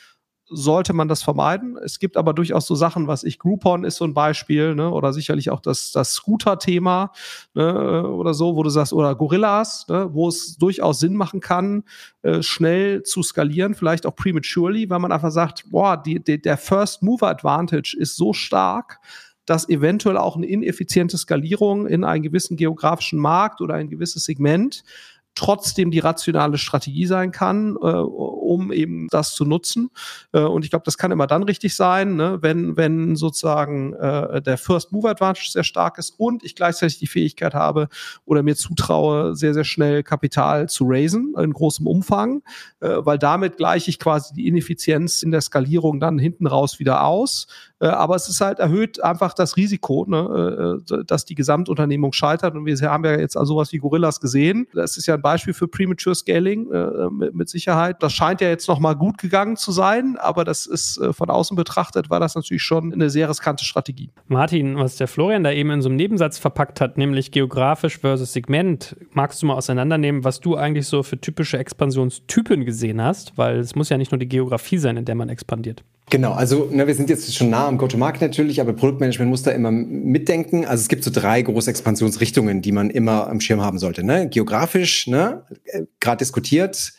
sollte man das vermeiden. Es gibt aber durchaus so Sachen, was ich, Groupon ist so ein Beispiel, ne, oder sicherlich auch das, das Scooter-Thema, ne, oder so, wo du sagst, oder Gorillas, ne, wo es durchaus Sinn machen kann, äh, schnell zu skalieren, vielleicht auch prematurely, weil man einfach sagt, boah, die, die, der First-Mover-Advantage ist so stark, dass eventuell auch eine ineffiziente Skalierung in einen gewissen geografischen Markt oder ein gewisses Segment trotzdem die rationale Strategie sein kann, äh, um eben das zu nutzen. Äh, und ich glaube, das kann immer dann richtig sein, ne, wenn, wenn sozusagen äh, der First Mover Advantage sehr stark ist und ich gleichzeitig die Fähigkeit habe oder mir zutraue, sehr, sehr schnell Kapital zu raisen in großem Umfang, äh, weil damit gleiche ich quasi die Ineffizienz in der Skalierung dann hinten raus wieder aus. Äh, aber es ist halt erhöht einfach das Risiko, ne, äh, dass die Gesamtunternehmung scheitert. Und wir haben ja jetzt also sowas wie Gorillas gesehen. Das ist ja ein Beispiel für Premature Scaling äh, mit, mit Sicherheit. Das scheint ja jetzt nochmal gut gegangen zu sein, aber das ist äh, von außen betrachtet, war das natürlich schon eine sehr riskante Strategie. Martin, was der Florian da eben in so einem Nebensatz verpackt hat, nämlich geografisch versus Segment, magst du mal auseinandernehmen, was du eigentlich so für typische Expansionstypen gesehen hast? Weil es muss ja nicht nur die Geografie sein, in der man expandiert. Genau, also ne, wir sind jetzt schon nah am Go-to-Market natürlich, aber Produktmanagement muss da immer mitdenken. Also es gibt so drei große Expansionsrichtungen, die man immer am Schirm haben sollte. Ne? Geografisch, ne, gerade diskutiert,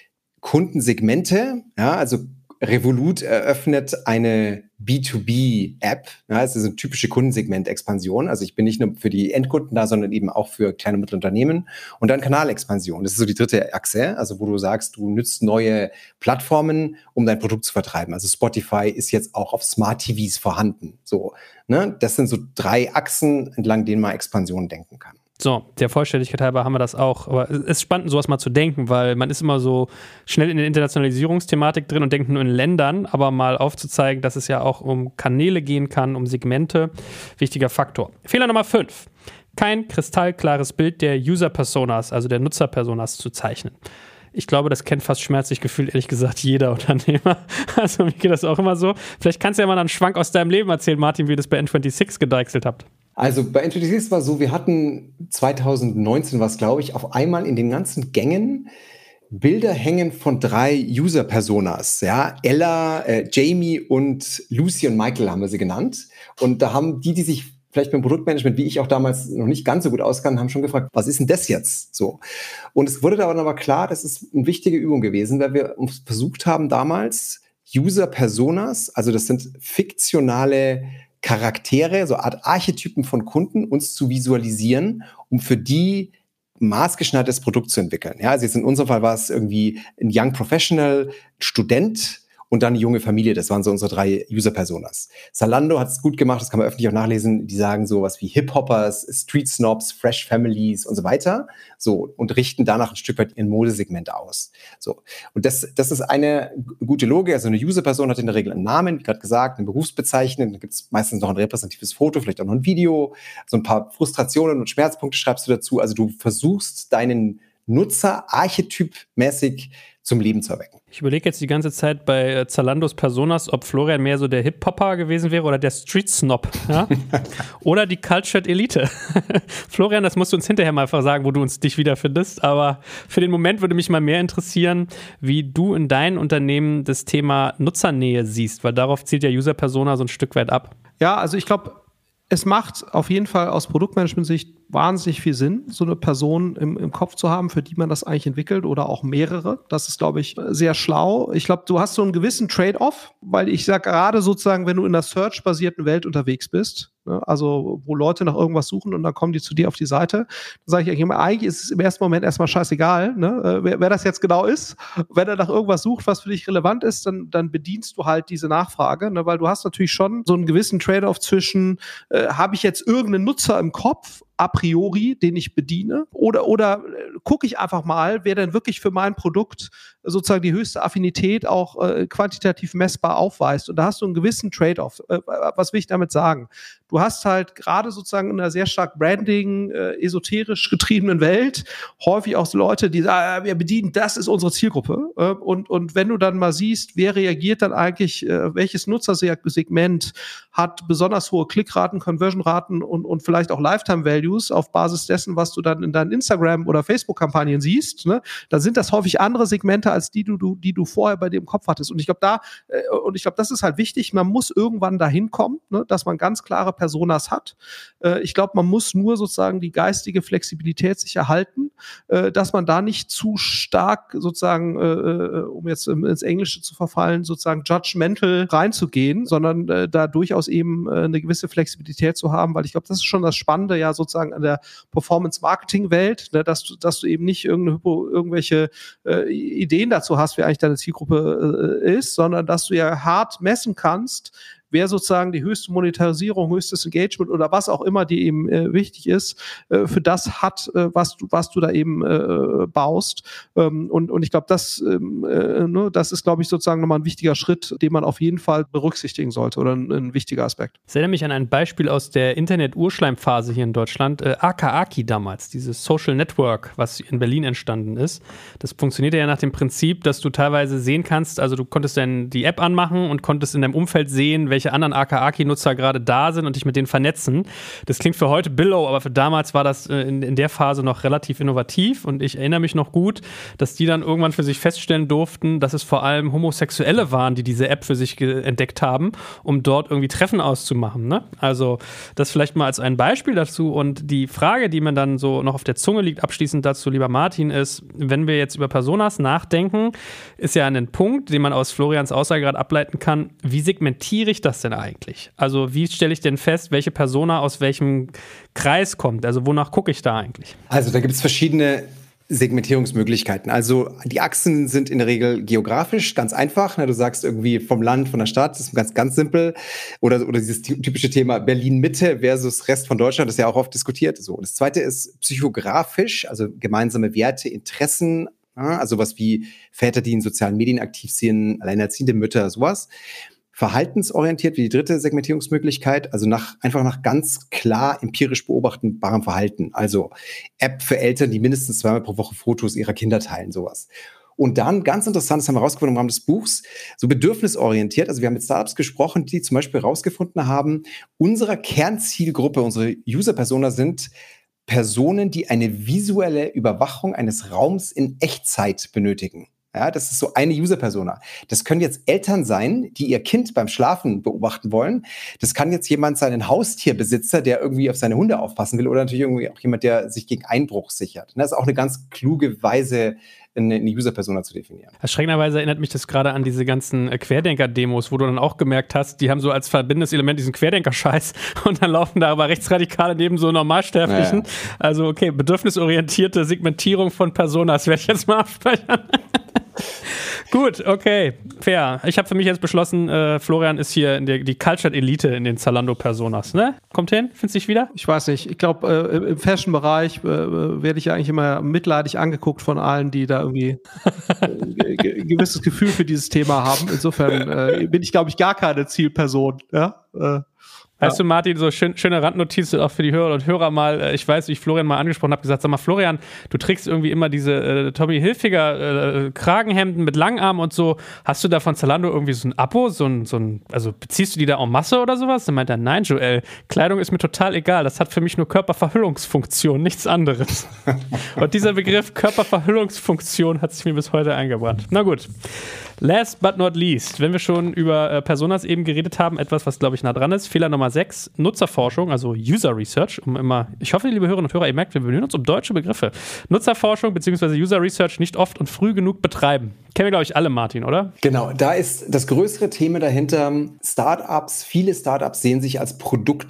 Kundensegmente, ja, also Revolut eröffnet eine B zwei B-App. Ja, es ist eine typische Kundensegment-Expansion. Also ich bin nicht nur für die Endkunden da, sondern eben auch für kleine und mittlere Unternehmen. Und dann Kanalexpansion. Das ist so die dritte Achse, also wo du sagst, du nützt neue Plattformen, um dein Produkt zu vertreiben. Also Spotify ist jetzt auch auf Smart T Vs vorhanden. So, ne? Das sind so drei Achsen, entlang denen man Expansion denken kann. So, der Vollständigkeit halber haben wir das auch. Aber es ist spannend, sowas mal zu denken, weil man ist immer so schnell in der Internationalisierungsthematik drin und denkt nur in Ländern, aber mal aufzuzeigen, dass es ja auch um Kanäle gehen kann, um Segmente. Wichtiger Faktor. Fehler Nummer fünf. Kein kristallklares Bild der User-Personas, also der Nutzer-Personas zu zeichnen. Ich glaube, das kennt fast schmerzlich gefühlt, ehrlich gesagt, jeder Unternehmer. Also mir geht das auch immer so. Vielleicht kannst du ja mal einen Schwank aus deinem Leben erzählen, Martin, wie ihr das bei N sechsundzwanzig gedeichselt habt. Also bei N sechsundzwanzig war so, wir hatten zwanzig neunzehn was, glaube ich, auf einmal in den ganzen Gängen Bilder hängen von drei User-Personas. Ja, Ella, äh, Jamie und Lucy und Michael haben wir sie genannt. Und da haben die, die sich vielleicht beim Produktmanagement, wie ich auch damals noch nicht ganz so gut auskannten, haben schon gefragt, was ist denn das jetzt? So. Und es wurde dann aber klar, das ist eine wichtige Übung gewesen, weil wir versucht haben damals User-Personas, also das sind fiktionale Charaktere, so eine Art Archetypen von Kunden, uns zu visualisieren, um für die maßgeschneidertes Produkt zu entwickeln. Ja, also jetzt in unserem Fall war es irgendwie ein Young Professional, Student und dann eine junge Familie. Das waren so unsere drei User-Personas. Zalando hat es gut gemacht, das kann man öffentlich auch nachlesen. Die sagen sowas wie Hip-Hoppers, Street-Snobs, Fresh Families und so weiter. So, und richten danach ein Stück weit ihr Modesegment aus. So. Und das, das ist eine gute Logik. Also eine User-Person hat in der Regel einen Namen, wie gerade gesagt, eine Berufsbezeichnung. Dann gibt es meistens noch ein repräsentatives Foto, vielleicht auch noch ein Video. So ein paar Frustrationen und Schmerzpunkte schreibst du dazu. Also du versuchst, deinen Nutzer archetypmäßig zum Leben zu erwecken. Ich überlege jetzt die ganze Zeit bei äh, Zalandos Personas, ob Florian mehr so der Hip-Hopper gewesen wäre oder der Street-Snob. Ja? Oder die Cultured Elite. Florian, das musst du uns hinterher mal sagen, wo du uns dich wiederfindest. Aber für den Moment würde mich mal mehr interessieren, wie du in deinem Unternehmen das Thema Nutzernähe siehst, weil darauf zielt ja User-Persona so ein Stück weit ab. Ja, also ich glaube, es macht auf jeden Fall aus Produktmanagement-Sicht wahnsinnig viel Sinn, so eine Person im, im Kopf zu haben, für die man das eigentlich entwickelt oder auch mehrere. Das ist, glaube ich, sehr schlau. Ich glaube, du hast so einen gewissen Trade-off, weil ich sage gerade sozusagen, wenn du in einer Search-basierten Welt unterwegs bist, Ne? Also wo Leute nach irgendwas suchen und dann kommen die zu dir auf die Seite. Dann sage ich eigentlich immer, eigentlich ist es im ersten Moment erstmal scheißegal, ne? wer, wer das jetzt genau ist. Wenn er nach irgendwas sucht, was für dich relevant ist, dann, dann bedienst du halt diese Nachfrage, ne? Weil du hast natürlich schon so einen gewissen Trade-off zwischen, äh, habe ich jetzt irgendeinen Nutzer im Kopf, a priori, den ich bediene, oder, oder äh, gucke ich einfach mal, wer denn wirklich für mein Produkt sozusagen die höchste Affinität auch äh, quantitativ messbar aufweist. Und da hast du einen gewissen Trade-off. Äh, was will ich damit sagen? Du hast halt gerade sozusagen in einer sehr stark Branding, äh, esoterisch getriebenen Welt häufig auch so Leute, die sagen, wir bedienen, das ist unsere Zielgruppe. Äh, und, und wenn du dann mal siehst, wer reagiert dann eigentlich, äh, welches Nutzersegment hat besonders hohe Klickraten, Conversion-Raten und, und vielleicht auch Lifetime-Values auf Basis dessen, was du dann in deinen Instagram- oder Facebook-Kampagnen siehst, ne, dann sind das häufig andere Segmente, als die du, du, die du vorher bei dir im Kopf hattest. Und ich glaube, da, äh, und ich glaube, das ist halt wichtig, man muss irgendwann dahin kommen, ne, dass man ganz klare Personas hat. Äh, ich glaube, man muss nur sozusagen die geistige Flexibilität sich erhalten, äh, dass man da nicht zu stark sozusagen, äh, um jetzt ins Englische zu verfallen, sozusagen judgmental reinzugehen, sondern äh, da durchaus eben äh, eine gewisse Flexibilität zu haben, weil ich glaube, das ist schon das Spannende ja sozusagen an der Performance-Marketing-Welt, ne, dass du, dass du eben nicht irgendeine, irgendwelche äh, Ideen dazu hast, wie eigentlich deine Zielgruppe äh, ist, sondern dass du ja hart messen kannst, wer sozusagen die höchste Monetarisierung, höchstes Engagement oder was auch immer die eben äh, wichtig ist, äh, für das hat, äh, was du was du da eben äh, baust. Ähm, und, und ich glaube, das, ähm, äh, ne, das ist, glaube ich, sozusagen nochmal ein wichtiger Schritt, den man auf jeden Fall berücksichtigen sollte oder ein, ein wichtiger Aspekt. Ich erinnere mich an ein Beispiel aus der Internet-Urschleimphase hier in Deutschland, äh, Akaki damals, dieses Social Network, was in Berlin entstanden ist. Das funktionierte ja nach dem Prinzip, dass du teilweise sehen kannst, also du konntest dann die App anmachen und konntest in deinem Umfeld sehen, welche anderen Akaki-Nutzer gerade da sind und dich mit denen vernetzen. Das klingt für heute Billow, aber für damals war das äh, in, in der Phase noch relativ innovativ und ich erinnere mich noch gut, dass die dann irgendwann für sich feststellen durften, dass es vor allem Homosexuelle waren, die diese App für sich ge- entdeckt haben, um dort irgendwie Treffen auszumachen. Ne? Also das vielleicht mal als ein Beispiel dazu und die Frage, die mir dann so noch auf der Zunge liegt, abschließend dazu, lieber Martin, ist, wenn wir jetzt über Personas nachdenken, ist ja ein Punkt, den man aus Florians Aussage gerade ableiten kann, wie segmentiere ich das denn eigentlich? Also wie stelle ich denn fest, welche Persona aus welchem Kreis kommt? Also wonach gucke ich da eigentlich? Also da gibt es verschiedene Segmentierungsmöglichkeiten. Also die Achsen sind in der Regel geografisch ganz einfach. Du sagst irgendwie vom Land, von der Stadt, das ist ganz, ganz simpel. Oder, oder dieses typische Thema Berlin-Mitte versus Rest von Deutschland, das ist ja auch oft diskutiert. So. Das zweite ist psychografisch, also gemeinsame Werte, Interessen, also was wie Väter, die in sozialen Medien aktiv sind, alleinerziehende Mütter, sowas. Verhaltensorientiert wie die dritte Segmentierungsmöglichkeit, also nach einfach nach ganz klar empirisch beobachtbarem Verhalten. Also App für Eltern, die mindestens zweimal pro Woche Fotos ihrer Kinder teilen, sowas. Und dann, ganz interessant, das haben wir rausgefunden im Rahmen des Buchs, so bedürfnisorientiert, also wir haben mit Startups gesprochen, die zum Beispiel rausgefunden haben, unsere Kernzielgruppe, unsere User-Persona sind Personen, die eine visuelle Überwachung eines Raums in Echtzeit benötigen. Ja, das ist so eine User-Persona. Das können jetzt Eltern sein, die ihr Kind beim Schlafen beobachten wollen. Das kann jetzt jemand sein, ein Haustierbesitzer, der irgendwie auf seine Hunde aufpassen will oder natürlich irgendwie auch jemand, der sich gegen Einbruch sichert. Das ist auch eine ganz kluge Weise, eine User-Persona zu definieren. Erschreckenderweise erinnert mich das gerade an diese ganzen Querdenker-Demos, wo du dann auch gemerkt hast, die haben so als verbindendes Element diesen Querdenker-Scheiß und dann laufen da aber Rechtsradikale neben so Normalsterblichen. Ja, ja. Also okay, bedürfnisorientierte Segmentierung von Personas werde ich jetzt mal abspeichern. Gut, okay, fair. Ich habe für mich jetzt beschlossen, äh, Florian ist hier in der, die Cultured-Elite in den Zalando-Personas, ne? Kommt hin? Findest du dich wieder? Ich weiß nicht. Ich glaube, äh, im Fashion-Bereich äh, werde ich ja eigentlich immer mitleidig angeguckt von allen, die da irgendwie ein äh, gewisses Gefühl für dieses Thema haben. Insofern äh, bin ich, glaube ich, gar keine Zielperson, ja? Äh, Weißt ja. du, Martin, so schön, schöne Randnotiz auch für die Hörer und Hörer mal, ich weiß, wie ich Florian mal angesprochen habe, gesagt, sag mal, Florian, du trägst irgendwie immer diese äh, Tommy Hilfiger äh, Kragenhemden mit Langarm und so. Hast du da von Zalando irgendwie so ein Abo, so ein, so ein, also beziehst du die da en masse oder sowas? Dann meint er, nein, Joel, Kleidung ist mir total egal, das hat für mich nur Körperverhüllungsfunktion, nichts anderes. Und dieser Begriff Körperverhüllungsfunktion hat sich mir bis heute eingebrannt. Na gut. Last but not least, wenn wir schon über äh, Personas eben geredet haben, etwas, was, glaube ich, nah dran ist. Fehler Nummer sechs, Nutzerforschung, also User Research, um immer, ich hoffe, liebe Hörerinnen und Hörer, ihr merkt, wir bemühen uns um deutsche Begriffe. Nutzerforschung bzw. User Research nicht oft und früh genug betreiben. Kennen wir, glaube ich, alle, Martin, oder? Genau, da ist das größere Thema dahinter. Startups, viele Startups sehen sich als Produkt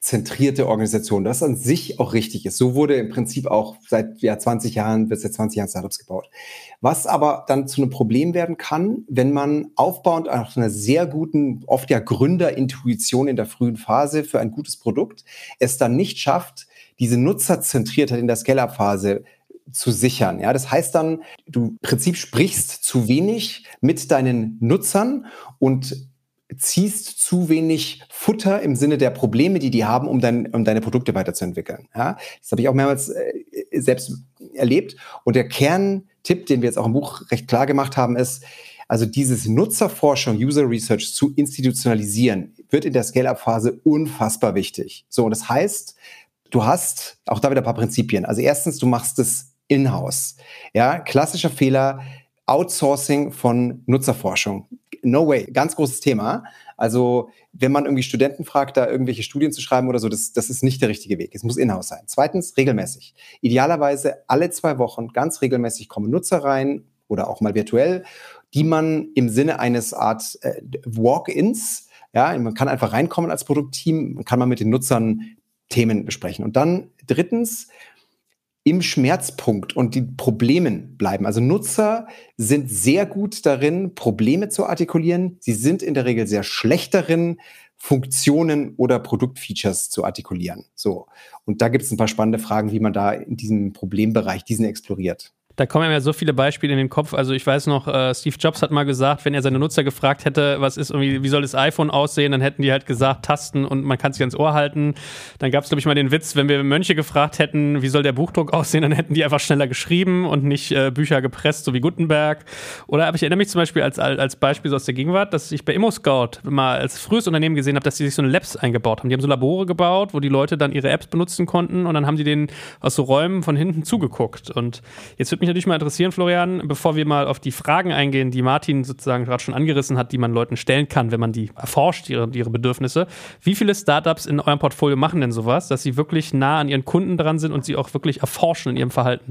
nutzerzentrierte Organisation, das an sich auch richtig ist. So wurde im Prinzip auch seit ja, zwanzig Jahren, wird seit zwanzig Jahren Startups gebaut. Was aber dann zu einem Problem werden kann, wenn man aufbauend auf einer sehr guten, oft ja Gründerintuition in der frühen Phase für ein gutes Produkt, es dann nicht schafft, diese Nutzerzentriertheit in der Scale-Up-Phase zu sichern. Ja, das heißt dann, du im Prinzip sprichst zu wenig mit deinen Nutzern und ziehst zu wenig Futter im Sinne der Probleme, die die haben, um, dein, um deine Produkte weiterzuentwickeln. Ja, das habe ich auch mehrmals äh, selbst erlebt. Und der Kerntipp, den wir jetzt auch im Buch recht klar gemacht haben, ist, also dieses Nutzerforschung, User Research zu institutionalisieren, wird in der Scale-Up-Phase unfassbar wichtig. So, und das heißt, du hast auch da wieder ein paar Prinzipien. Also erstens, du machst es in-house. Ja, klassischer Fehler, Outsourcing von Nutzerforschung. No way, ganz großes Thema. Also wenn man irgendwie Studenten fragt, da irgendwelche Studien zu schreiben oder so, das, das ist nicht der richtige Weg. Es muss in-house sein. Zweitens, regelmäßig. Idealerweise alle zwei Wochen ganz regelmäßig kommen Nutzer rein oder auch mal virtuell, die man im Sinne eines Art äh, Walk-ins, ja, man kann einfach reinkommen als Produktteam, kann man mit den Nutzern Themen besprechen. Und dann drittens, im Schmerzpunkt und die Problemen bleiben. Also Nutzer sind sehr gut darin, Probleme zu artikulieren. Sie sind in der Regel sehr schlecht darin, Funktionen oder Produktfeatures zu artikulieren. So. Und da gibt es ein paar spannende Fragen, wie man da in diesem Problembereich diesen exploriert. Da kommen ja so viele Beispiele in den Kopf. Also ich weiß noch, äh, Steve Jobs hat mal gesagt, wenn er seine Nutzer gefragt hätte, was ist irgendwie, wie soll das iPhone aussehen, dann hätten die halt gesagt, Tasten und man kann es sich ans Ohr halten. Dann gab es, glaube ich, mal den Witz, wenn wir Mönche gefragt hätten, wie soll der Buchdruck aussehen, dann hätten die einfach schneller geschrieben und nicht äh, Bücher gepresst, so wie Gutenberg. Oder aber ich erinnere mich zum Beispiel als, als Beispiel so aus der Gegenwart, dass ich bei ImmoScout mal als frühes Unternehmen gesehen habe, dass die sich so eine Labs eingebaut haben. Die haben so Labore gebaut, wo die Leute dann ihre Apps benutzen konnten und dann haben die denen aus so Räumen von hinten zugeguckt. Und jetzt wird mich natürlich mal interessieren, Florian, bevor wir mal auf die Fragen eingehen, die Martin sozusagen gerade schon angerissen hat, die man Leuten stellen kann, wenn man die erforscht, ihre, ihre Bedürfnisse. Wie viele Startups in eurem Portfolio machen denn sowas, dass sie wirklich nah an ihren Kunden dran sind und sie auch wirklich erforschen in ihrem Verhalten?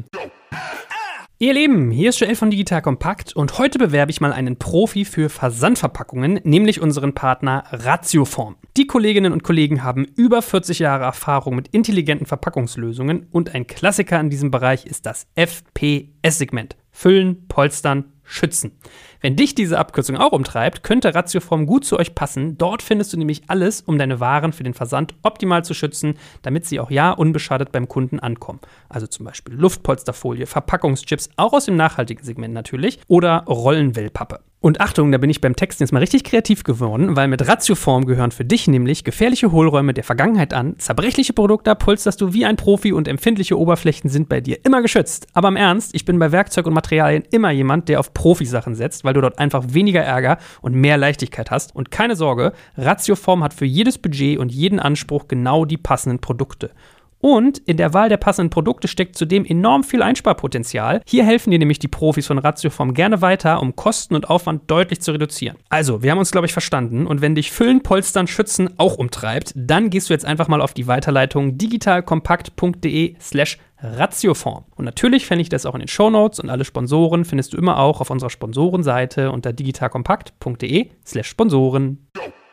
Ihr Lieben, hier ist Joel von Digital Compact und heute bewerbe ich mal einen Profi für Versandverpackungen, nämlich unseren Partner Ratioform. Die Kolleginnen und Kollegen haben über vierzig Jahre Erfahrung mit intelligenten Verpackungslösungen und ein Klassiker in diesem Bereich ist das F P S-Segment. Füllen, polstern, schützen. Wenn dich diese Abkürzung auch umtreibt, könnte Ratioform gut zu euch passen. Dort findest du nämlich alles, um deine Waren für den Versand optimal zu schützen, damit sie auch ja unbeschadet beim Kunden ankommen. Also zum Beispiel Luftpolsterfolie, Verpackungschips, auch aus dem nachhaltigen Segment natürlich, oder Rollenwellpappe. Und Achtung, da bin ich beim Texten jetzt mal richtig kreativ geworden, weil mit Ratioform gehören für dich nämlich gefährliche Hohlräume der Vergangenheit an, zerbrechliche Produkte polsterst du wie ein Profi und empfindliche Oberflächen sind bei dir immer geschützt. Aber im Ernst, ich bin bei Werkzeug und Materialien immer jemand, der auf Profisachen setzt, weil du dort einfach weniger Ärger und mehr Leichtigkeit hast. Und keine Sorge, Ratioform hat für jedes Budget und jeden Anspruch genau die passenden Produkte. Und in der Wahl der passenden Produkte steckt zudem enorm viel Einsparpotenzial. Hier helfen dir nämlich die Profis von Ratioform gerne weiter, um Kosten und Aufwand deutlich zu reduzieren. Also, wir haben uns, glaube ich, verstanden. Und wenn dich Füllen, Polstern, Schützen auch umtreibt, dann gehst du jetzt einfach mal auf die Weiterleitung digitalkompakt.de slash Ratioform. Und natürlich fände ich das auch in den Shownotes und alle Sponsoren findest du immer auch auf unserer Sponsorenseite unter digitalkompakt.de slash Sponsoren.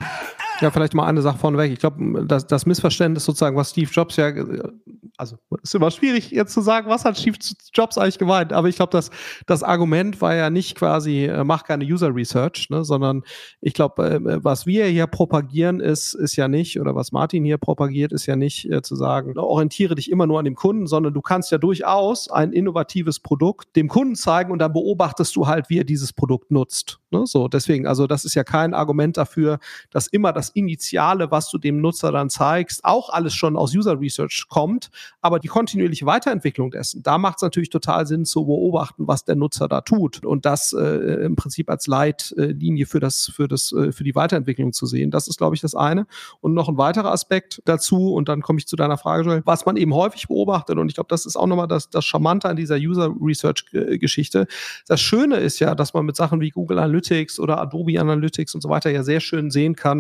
Ja, vielleicht mal eine Sache vorneweg. Ich glaube, das, das Missverständnis sozusagen, was Steve Jobs ja, also ist immer schwierig jetzt zu sagen, was hat Steve Jobs eigentlich gemeint, aber ich glaube, das, das Argument war ja nicht quasi, mach keine User Research, ne, sondern ich glaube, was wir hier propagieren ist, ist ja nicht, oder was Martin hier propagiert, ist ja nicht äh, zu sagen, orientiere dich immer nur an dem Kunden, sondern du kannst ja durchaus ein innovatives Produkt dem Kunden zeigen und dann beobachtest du halt, wie er dieses Produkt nutzt. Ne? So, deswegen, also das ist ja kein Argument dafür, dass immer das Initiale, was du dem Nutzer dann zeigst, auch alles schon aus User Research kommt, aber die kontinuierliche Weiterentwicklung dessen, da macht es natürlich total Sinn zu beobachten, was der Nutzer da tut und das äh, im Prinzip als Leitlinie für das, für das, äh, für die Weiterentwicklung zu sehen. Das ist, glaube ich, das eine. Und noch ein weiterer Aspekt dazu, und dann komme ich zu deiner Frage, Joel, was man eben häufig beobachtet, und ich glaube, das ist auch nochmal das, das Charmante an dieser User Research-Geschichte. Das Schöne ist ja, dass man mit Sachen wie Google Analytics oder Adobe Analytics und so weiter ja sehr schön sehen kann,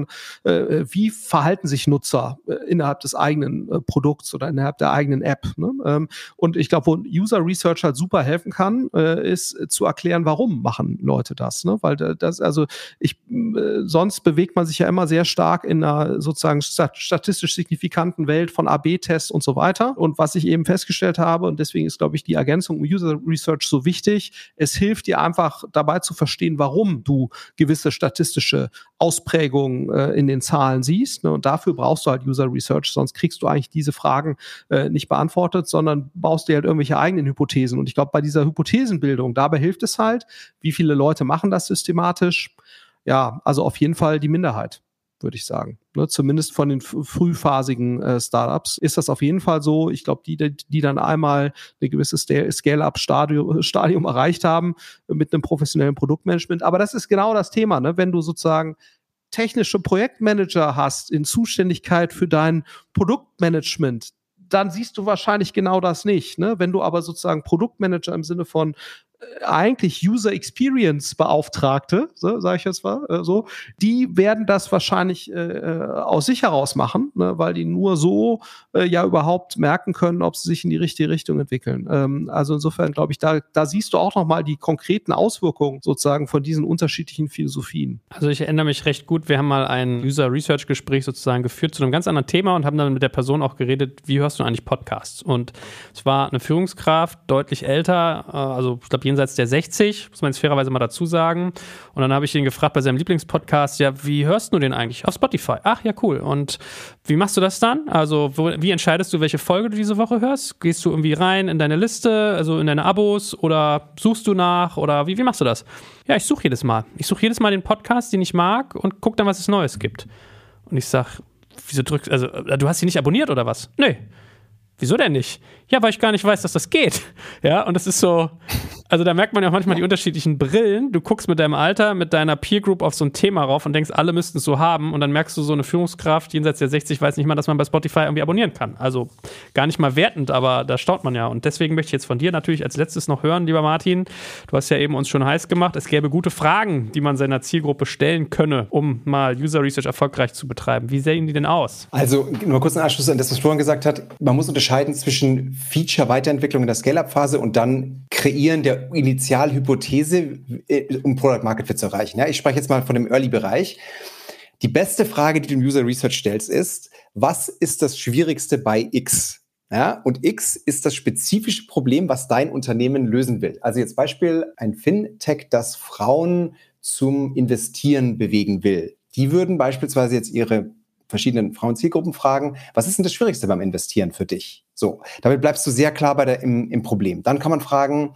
äh, wie verhalten sich Nutzer äh, innerhalb des eigenen äh, Produkts oder innerhalb der eigenen App. Ne? Ähm, und ich glaube, wo User Research halt super helfen kann, äh, ist äh, zu erklären, warum machen Leute das. Ne? Weil das, also ich, äh, sonst bewegt man sich ja immer sehr stark in einer sozusagen stat- statistisch signifikanten Welt von A B Tests und so weiter. Und was ich eben festgestellt habe, und deswegen ist, glaube ich, die Ergänzung User Research so wichtig, es hilft dir einfach dabei zu verstehen, warum du gewisse statistische Ausprägungen äh, in den Zahlen siehst. Ne? Und dafür brauchst du halt User Research, sonst kriegst du eigentlich diese Fragen äh, nicht beantwortet, sondern baust dir halt irgendwelche eigenen Hypothesen. Und ich glaube, bei dieser Hypothesenbildung, dabei hilft es halt, wie viele Leute machen das systematisch? Ja, also auf jeden Fall die Minderheit, würde ich sagen. Ne, zumindest von den f- frühphasigen äh, Startups ist das auf jeden Fall so. Ich glaube, die, die dann einmal eine gewisse Sta- Scale-up-Stadium Stadium erreicht haben äh, mit einem professionellen Produktmanagement. Aber das ist genau das Thema, ne? Wenn du sozusagen technische Projektmanager hast in Zuständigkeit für dein Produktmanagement, dann siehst du wahrscheinlich genau das nicht. Ne? Wenn du aber sozusagen Produktmanager im Sinne von eigentlich User Experience Beauftragte, so, sage ich jetzt mal, äh, so, die werden das wahrscheinlich äh, aus sich heraus machen, ne, weil die nur so äh, ja überhaupt merken können, ob sie sich in die richtige Richtung entwickeln. Ähm, also insofern glaube ich, da, da siehst du auch nochmal die konkreten Auswirkungen sozusagen von diesen unterschiedlichen Philosophien. Also ich erinnere mich recht gut, wir haben mal ein User Research Gespräch sozusagen geführt zu einem ganz anderen Thema und haben dann mit der Person auch geredet, wie hörst du eigentlich Podcasts? Und es war eine Führungskraft, deutlich älter, äh, also ich glaube jenseits der sechzig, muss man jetzt fairerweise mal dazu sagen. Und dann habe ich ihn gefragt bei seinem Lieblingspodcast, ja, wie hörst du den eigentlich? Auf Spotify. Ach, ja, cool. Und wie machst du das dann? Also wo, wie entscheidest du, welche Folge du diese Woche hörst? Gehst du irgendwie rein in deine Liste, also in deine Abos oder suchst du nach oder wie, wie machst du das? Ja, ich suche jedes Mal. Ich suche jedes Mal den Podcast, den ich mag und gucke dann, was es Neues gibt. Und ich sag, wieso drückst, also du hast ihn nicht abonniert oder was? Nee. Wieso denn nicht? Ja, weil ich gar nicht weiß, dass das geht. Ja, und das ist so, also da merkt man ja auch manchmal die unterschiedlichen Brillen. Du guckst mit deinem Alter, mit deiner Peer Group auf so ein Thema rauf und denkst, alle müssten es so haben. Und dann merkst du, so eine Führungskraft jenseits der sechzig weiß nicht mal, dass man bei Spotify irgendwie abonnieren kann. Also gar nicht mal wertend, aber da staunt man ja. Und deswegen möchte ich jetzt von dir natürlich als letztes noch hören, lieber Martin. Du hast ja eben uns schon heiß gemacht. Es gäbe gute Fragen, die man seiner Zielgruppe stellen könne, um mal User Research erfolgreich zu betreiben. Wie sehen die denn aus? Also nur kurz einen Anschluss an das, was Florian gesagt hat. Man muss unterscheiden zwischen Feature-Weiterentwicklung in der Scale-Up-Phase und dann Kreieren der Initialhypothese, um Product Market Fit zu erreichen. Ja, ich spreche jetzt mal von dem Early-Bereich. Die beste Frage, die du im User Research stellst, ist, was ist das Schwierigste bei X? Ja, und X ist das spezifische Problem, was dein Unternehmen lösen will. Also jetzt Beispiel ein Fintech, das Frauen zum Investieren bewegen will. Die würden beispielsweise jetzt ihre verschiedenen Frauenzielgruppen fragen, was ist denn das Schwierigste beim Investieren für dich? So, damit bleibst du sehr klar bei der, im, im Problem. Dann kann man fragen,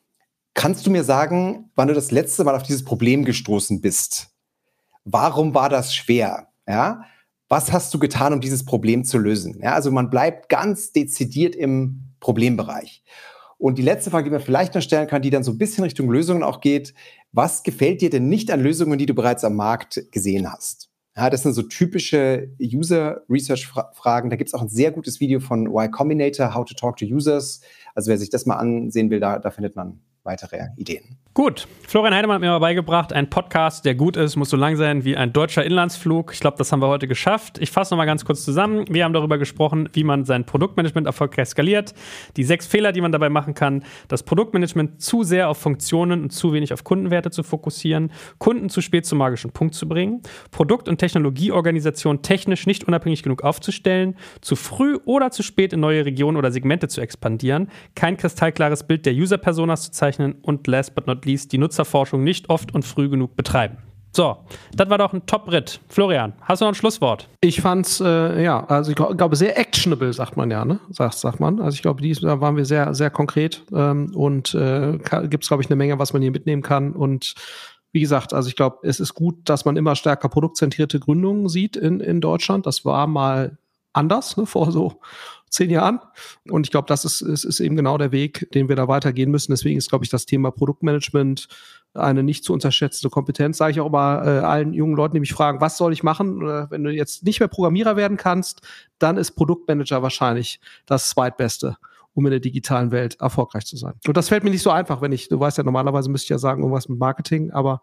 kannst du mir sagen, wann du das letzte Mal auf dieses Problem gestoßen bist? Warum war das schwer? Ja? Was hast du getan, um dieses Problem zu lösen? Ja, also man bleibt ganz dezidiert im Problembereich. Und die letzte Frage, die man vielleicht noch stellen kann, die dann so ein bisschen Richtung Lösungen auch geht, was gefällt dir denn nicht an Lösungen, die du bereits am Markt gesehen hast? Ja, das sind so typische User-Research-Fragen. Da gibt es auch ein sehr gutes Video von Y Combinator, How to Talk to Users. Also wer sich das mal ansehen will, da, da findet man weitere Ideen. Gut, Florian Heinemann hat mir mal beigebracht, ein Podcast, der gut ist, muss so lang sein wie ein deutscher Inlandsflug. Ich glaube, das haben wir heute geschafft. Ich fasse nochmal ganz kurz zusammen. Wir haben darüber gesprochen, wie man sein Produktmanagement erfolgreich skaliert, die sechs Fehler, die man dabei machen kann, das Produktmanagement zu sehr auf Funktionen und zu wenig auf Kundenwerte zu fokussieren, Kunden zu spät zum magischen Punkt zu bringen, Produkt- und Technologieorganisation technisch nicht unabhängig genug aufzustellen, zu früh oder zu spät in neue Regionen oder Segmente zu expandieren, kein kristallklares Bild der User-Personas zu zeichnen und last but not least die Nutzerforschung nicht oft und früh genug betreiben. So, das war doch ein Top-Ritt. Florian, hast du noch ein Schlusswort? Ich fand's, äh, ja, also ich glaub, glaube, sehr actionable, sagt man ja, ne? Sagt, sagt man. Also ich glaube, diesmal waren wir sehr, sehr konkret ähm, und äh, gibt es, glaube ich, eine Menge, was man hier mitnehmen kann. Und wie gesagt, also ich glaube, es ist gut, dass man immer stärker produktzentrierte Gründungen sieht in, in Deutschland. Das war mal anders, ne, vor so zehn Jahren. Und ich glaube, das ist, ist, ist eben genau der Weg, den wir da weitergehen müssen. Deswegen ist, glaube ich, das Thema Produktmanagement eine nicht zu unterschätzende Kompetenz. Sage ich auch immer äh, allen jungen Leuten, die mich fragen, was soll ich machen? Oder wenn du jetzt nicht mehr Programmierer werden kannst, dann ist Produktmanager wahrscheinlich das Zweitbeste, um in der digitalen Welt erfolgreich zu sein. Und das fällt mir nicht so einfach, wenn ich, du weißt ja, normalerweise müsste ich ja sagen, irgendwas mit Marketing, aber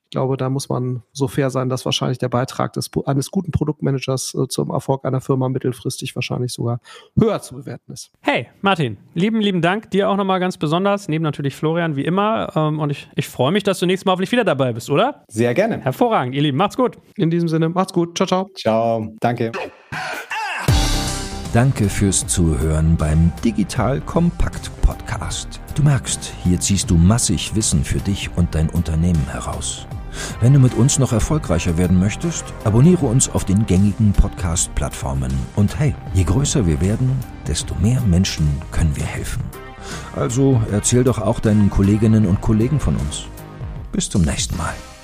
Ich glaube, da muss man so fair sein, dass wahrscheinlich der Beitrag des, eines guten Produktmanagers äh, zum Erfolg einer Firma mittelfristig wahrscheinlich sogar höher zu bewerten ist. Hey, Martin, lieben, lieben Dank. Dir auch nochmal ganz besonders, neben natürlich Florian wie immer. Ähm, und ich, ich freue mich, dass du nächstes Mal hoffentlich wieder dabei bist, oder? Sehr gerne. Hervorragend, ihr Lieben. Macht's gut. In diesem Sinne, macht's gut. Ciao, ciao. Ciao. Danke. Danke fürs Zuhören beim Digital Kompakt Podcast. Du merkst, hier ziehst du massig Wissen für dich und dein Unternehmen heraus. Wenn du mit uns noch erfolgreicher werden möchtest, abonniere uns auf den gängigen Podcast-Plattformen. Und hey, je größer wir werden, desto mehr Menschen können wir helfen. Also erzähl doch auch deinen Kolleginnen und Kollegen von uns. Bis zum nächsten Mal.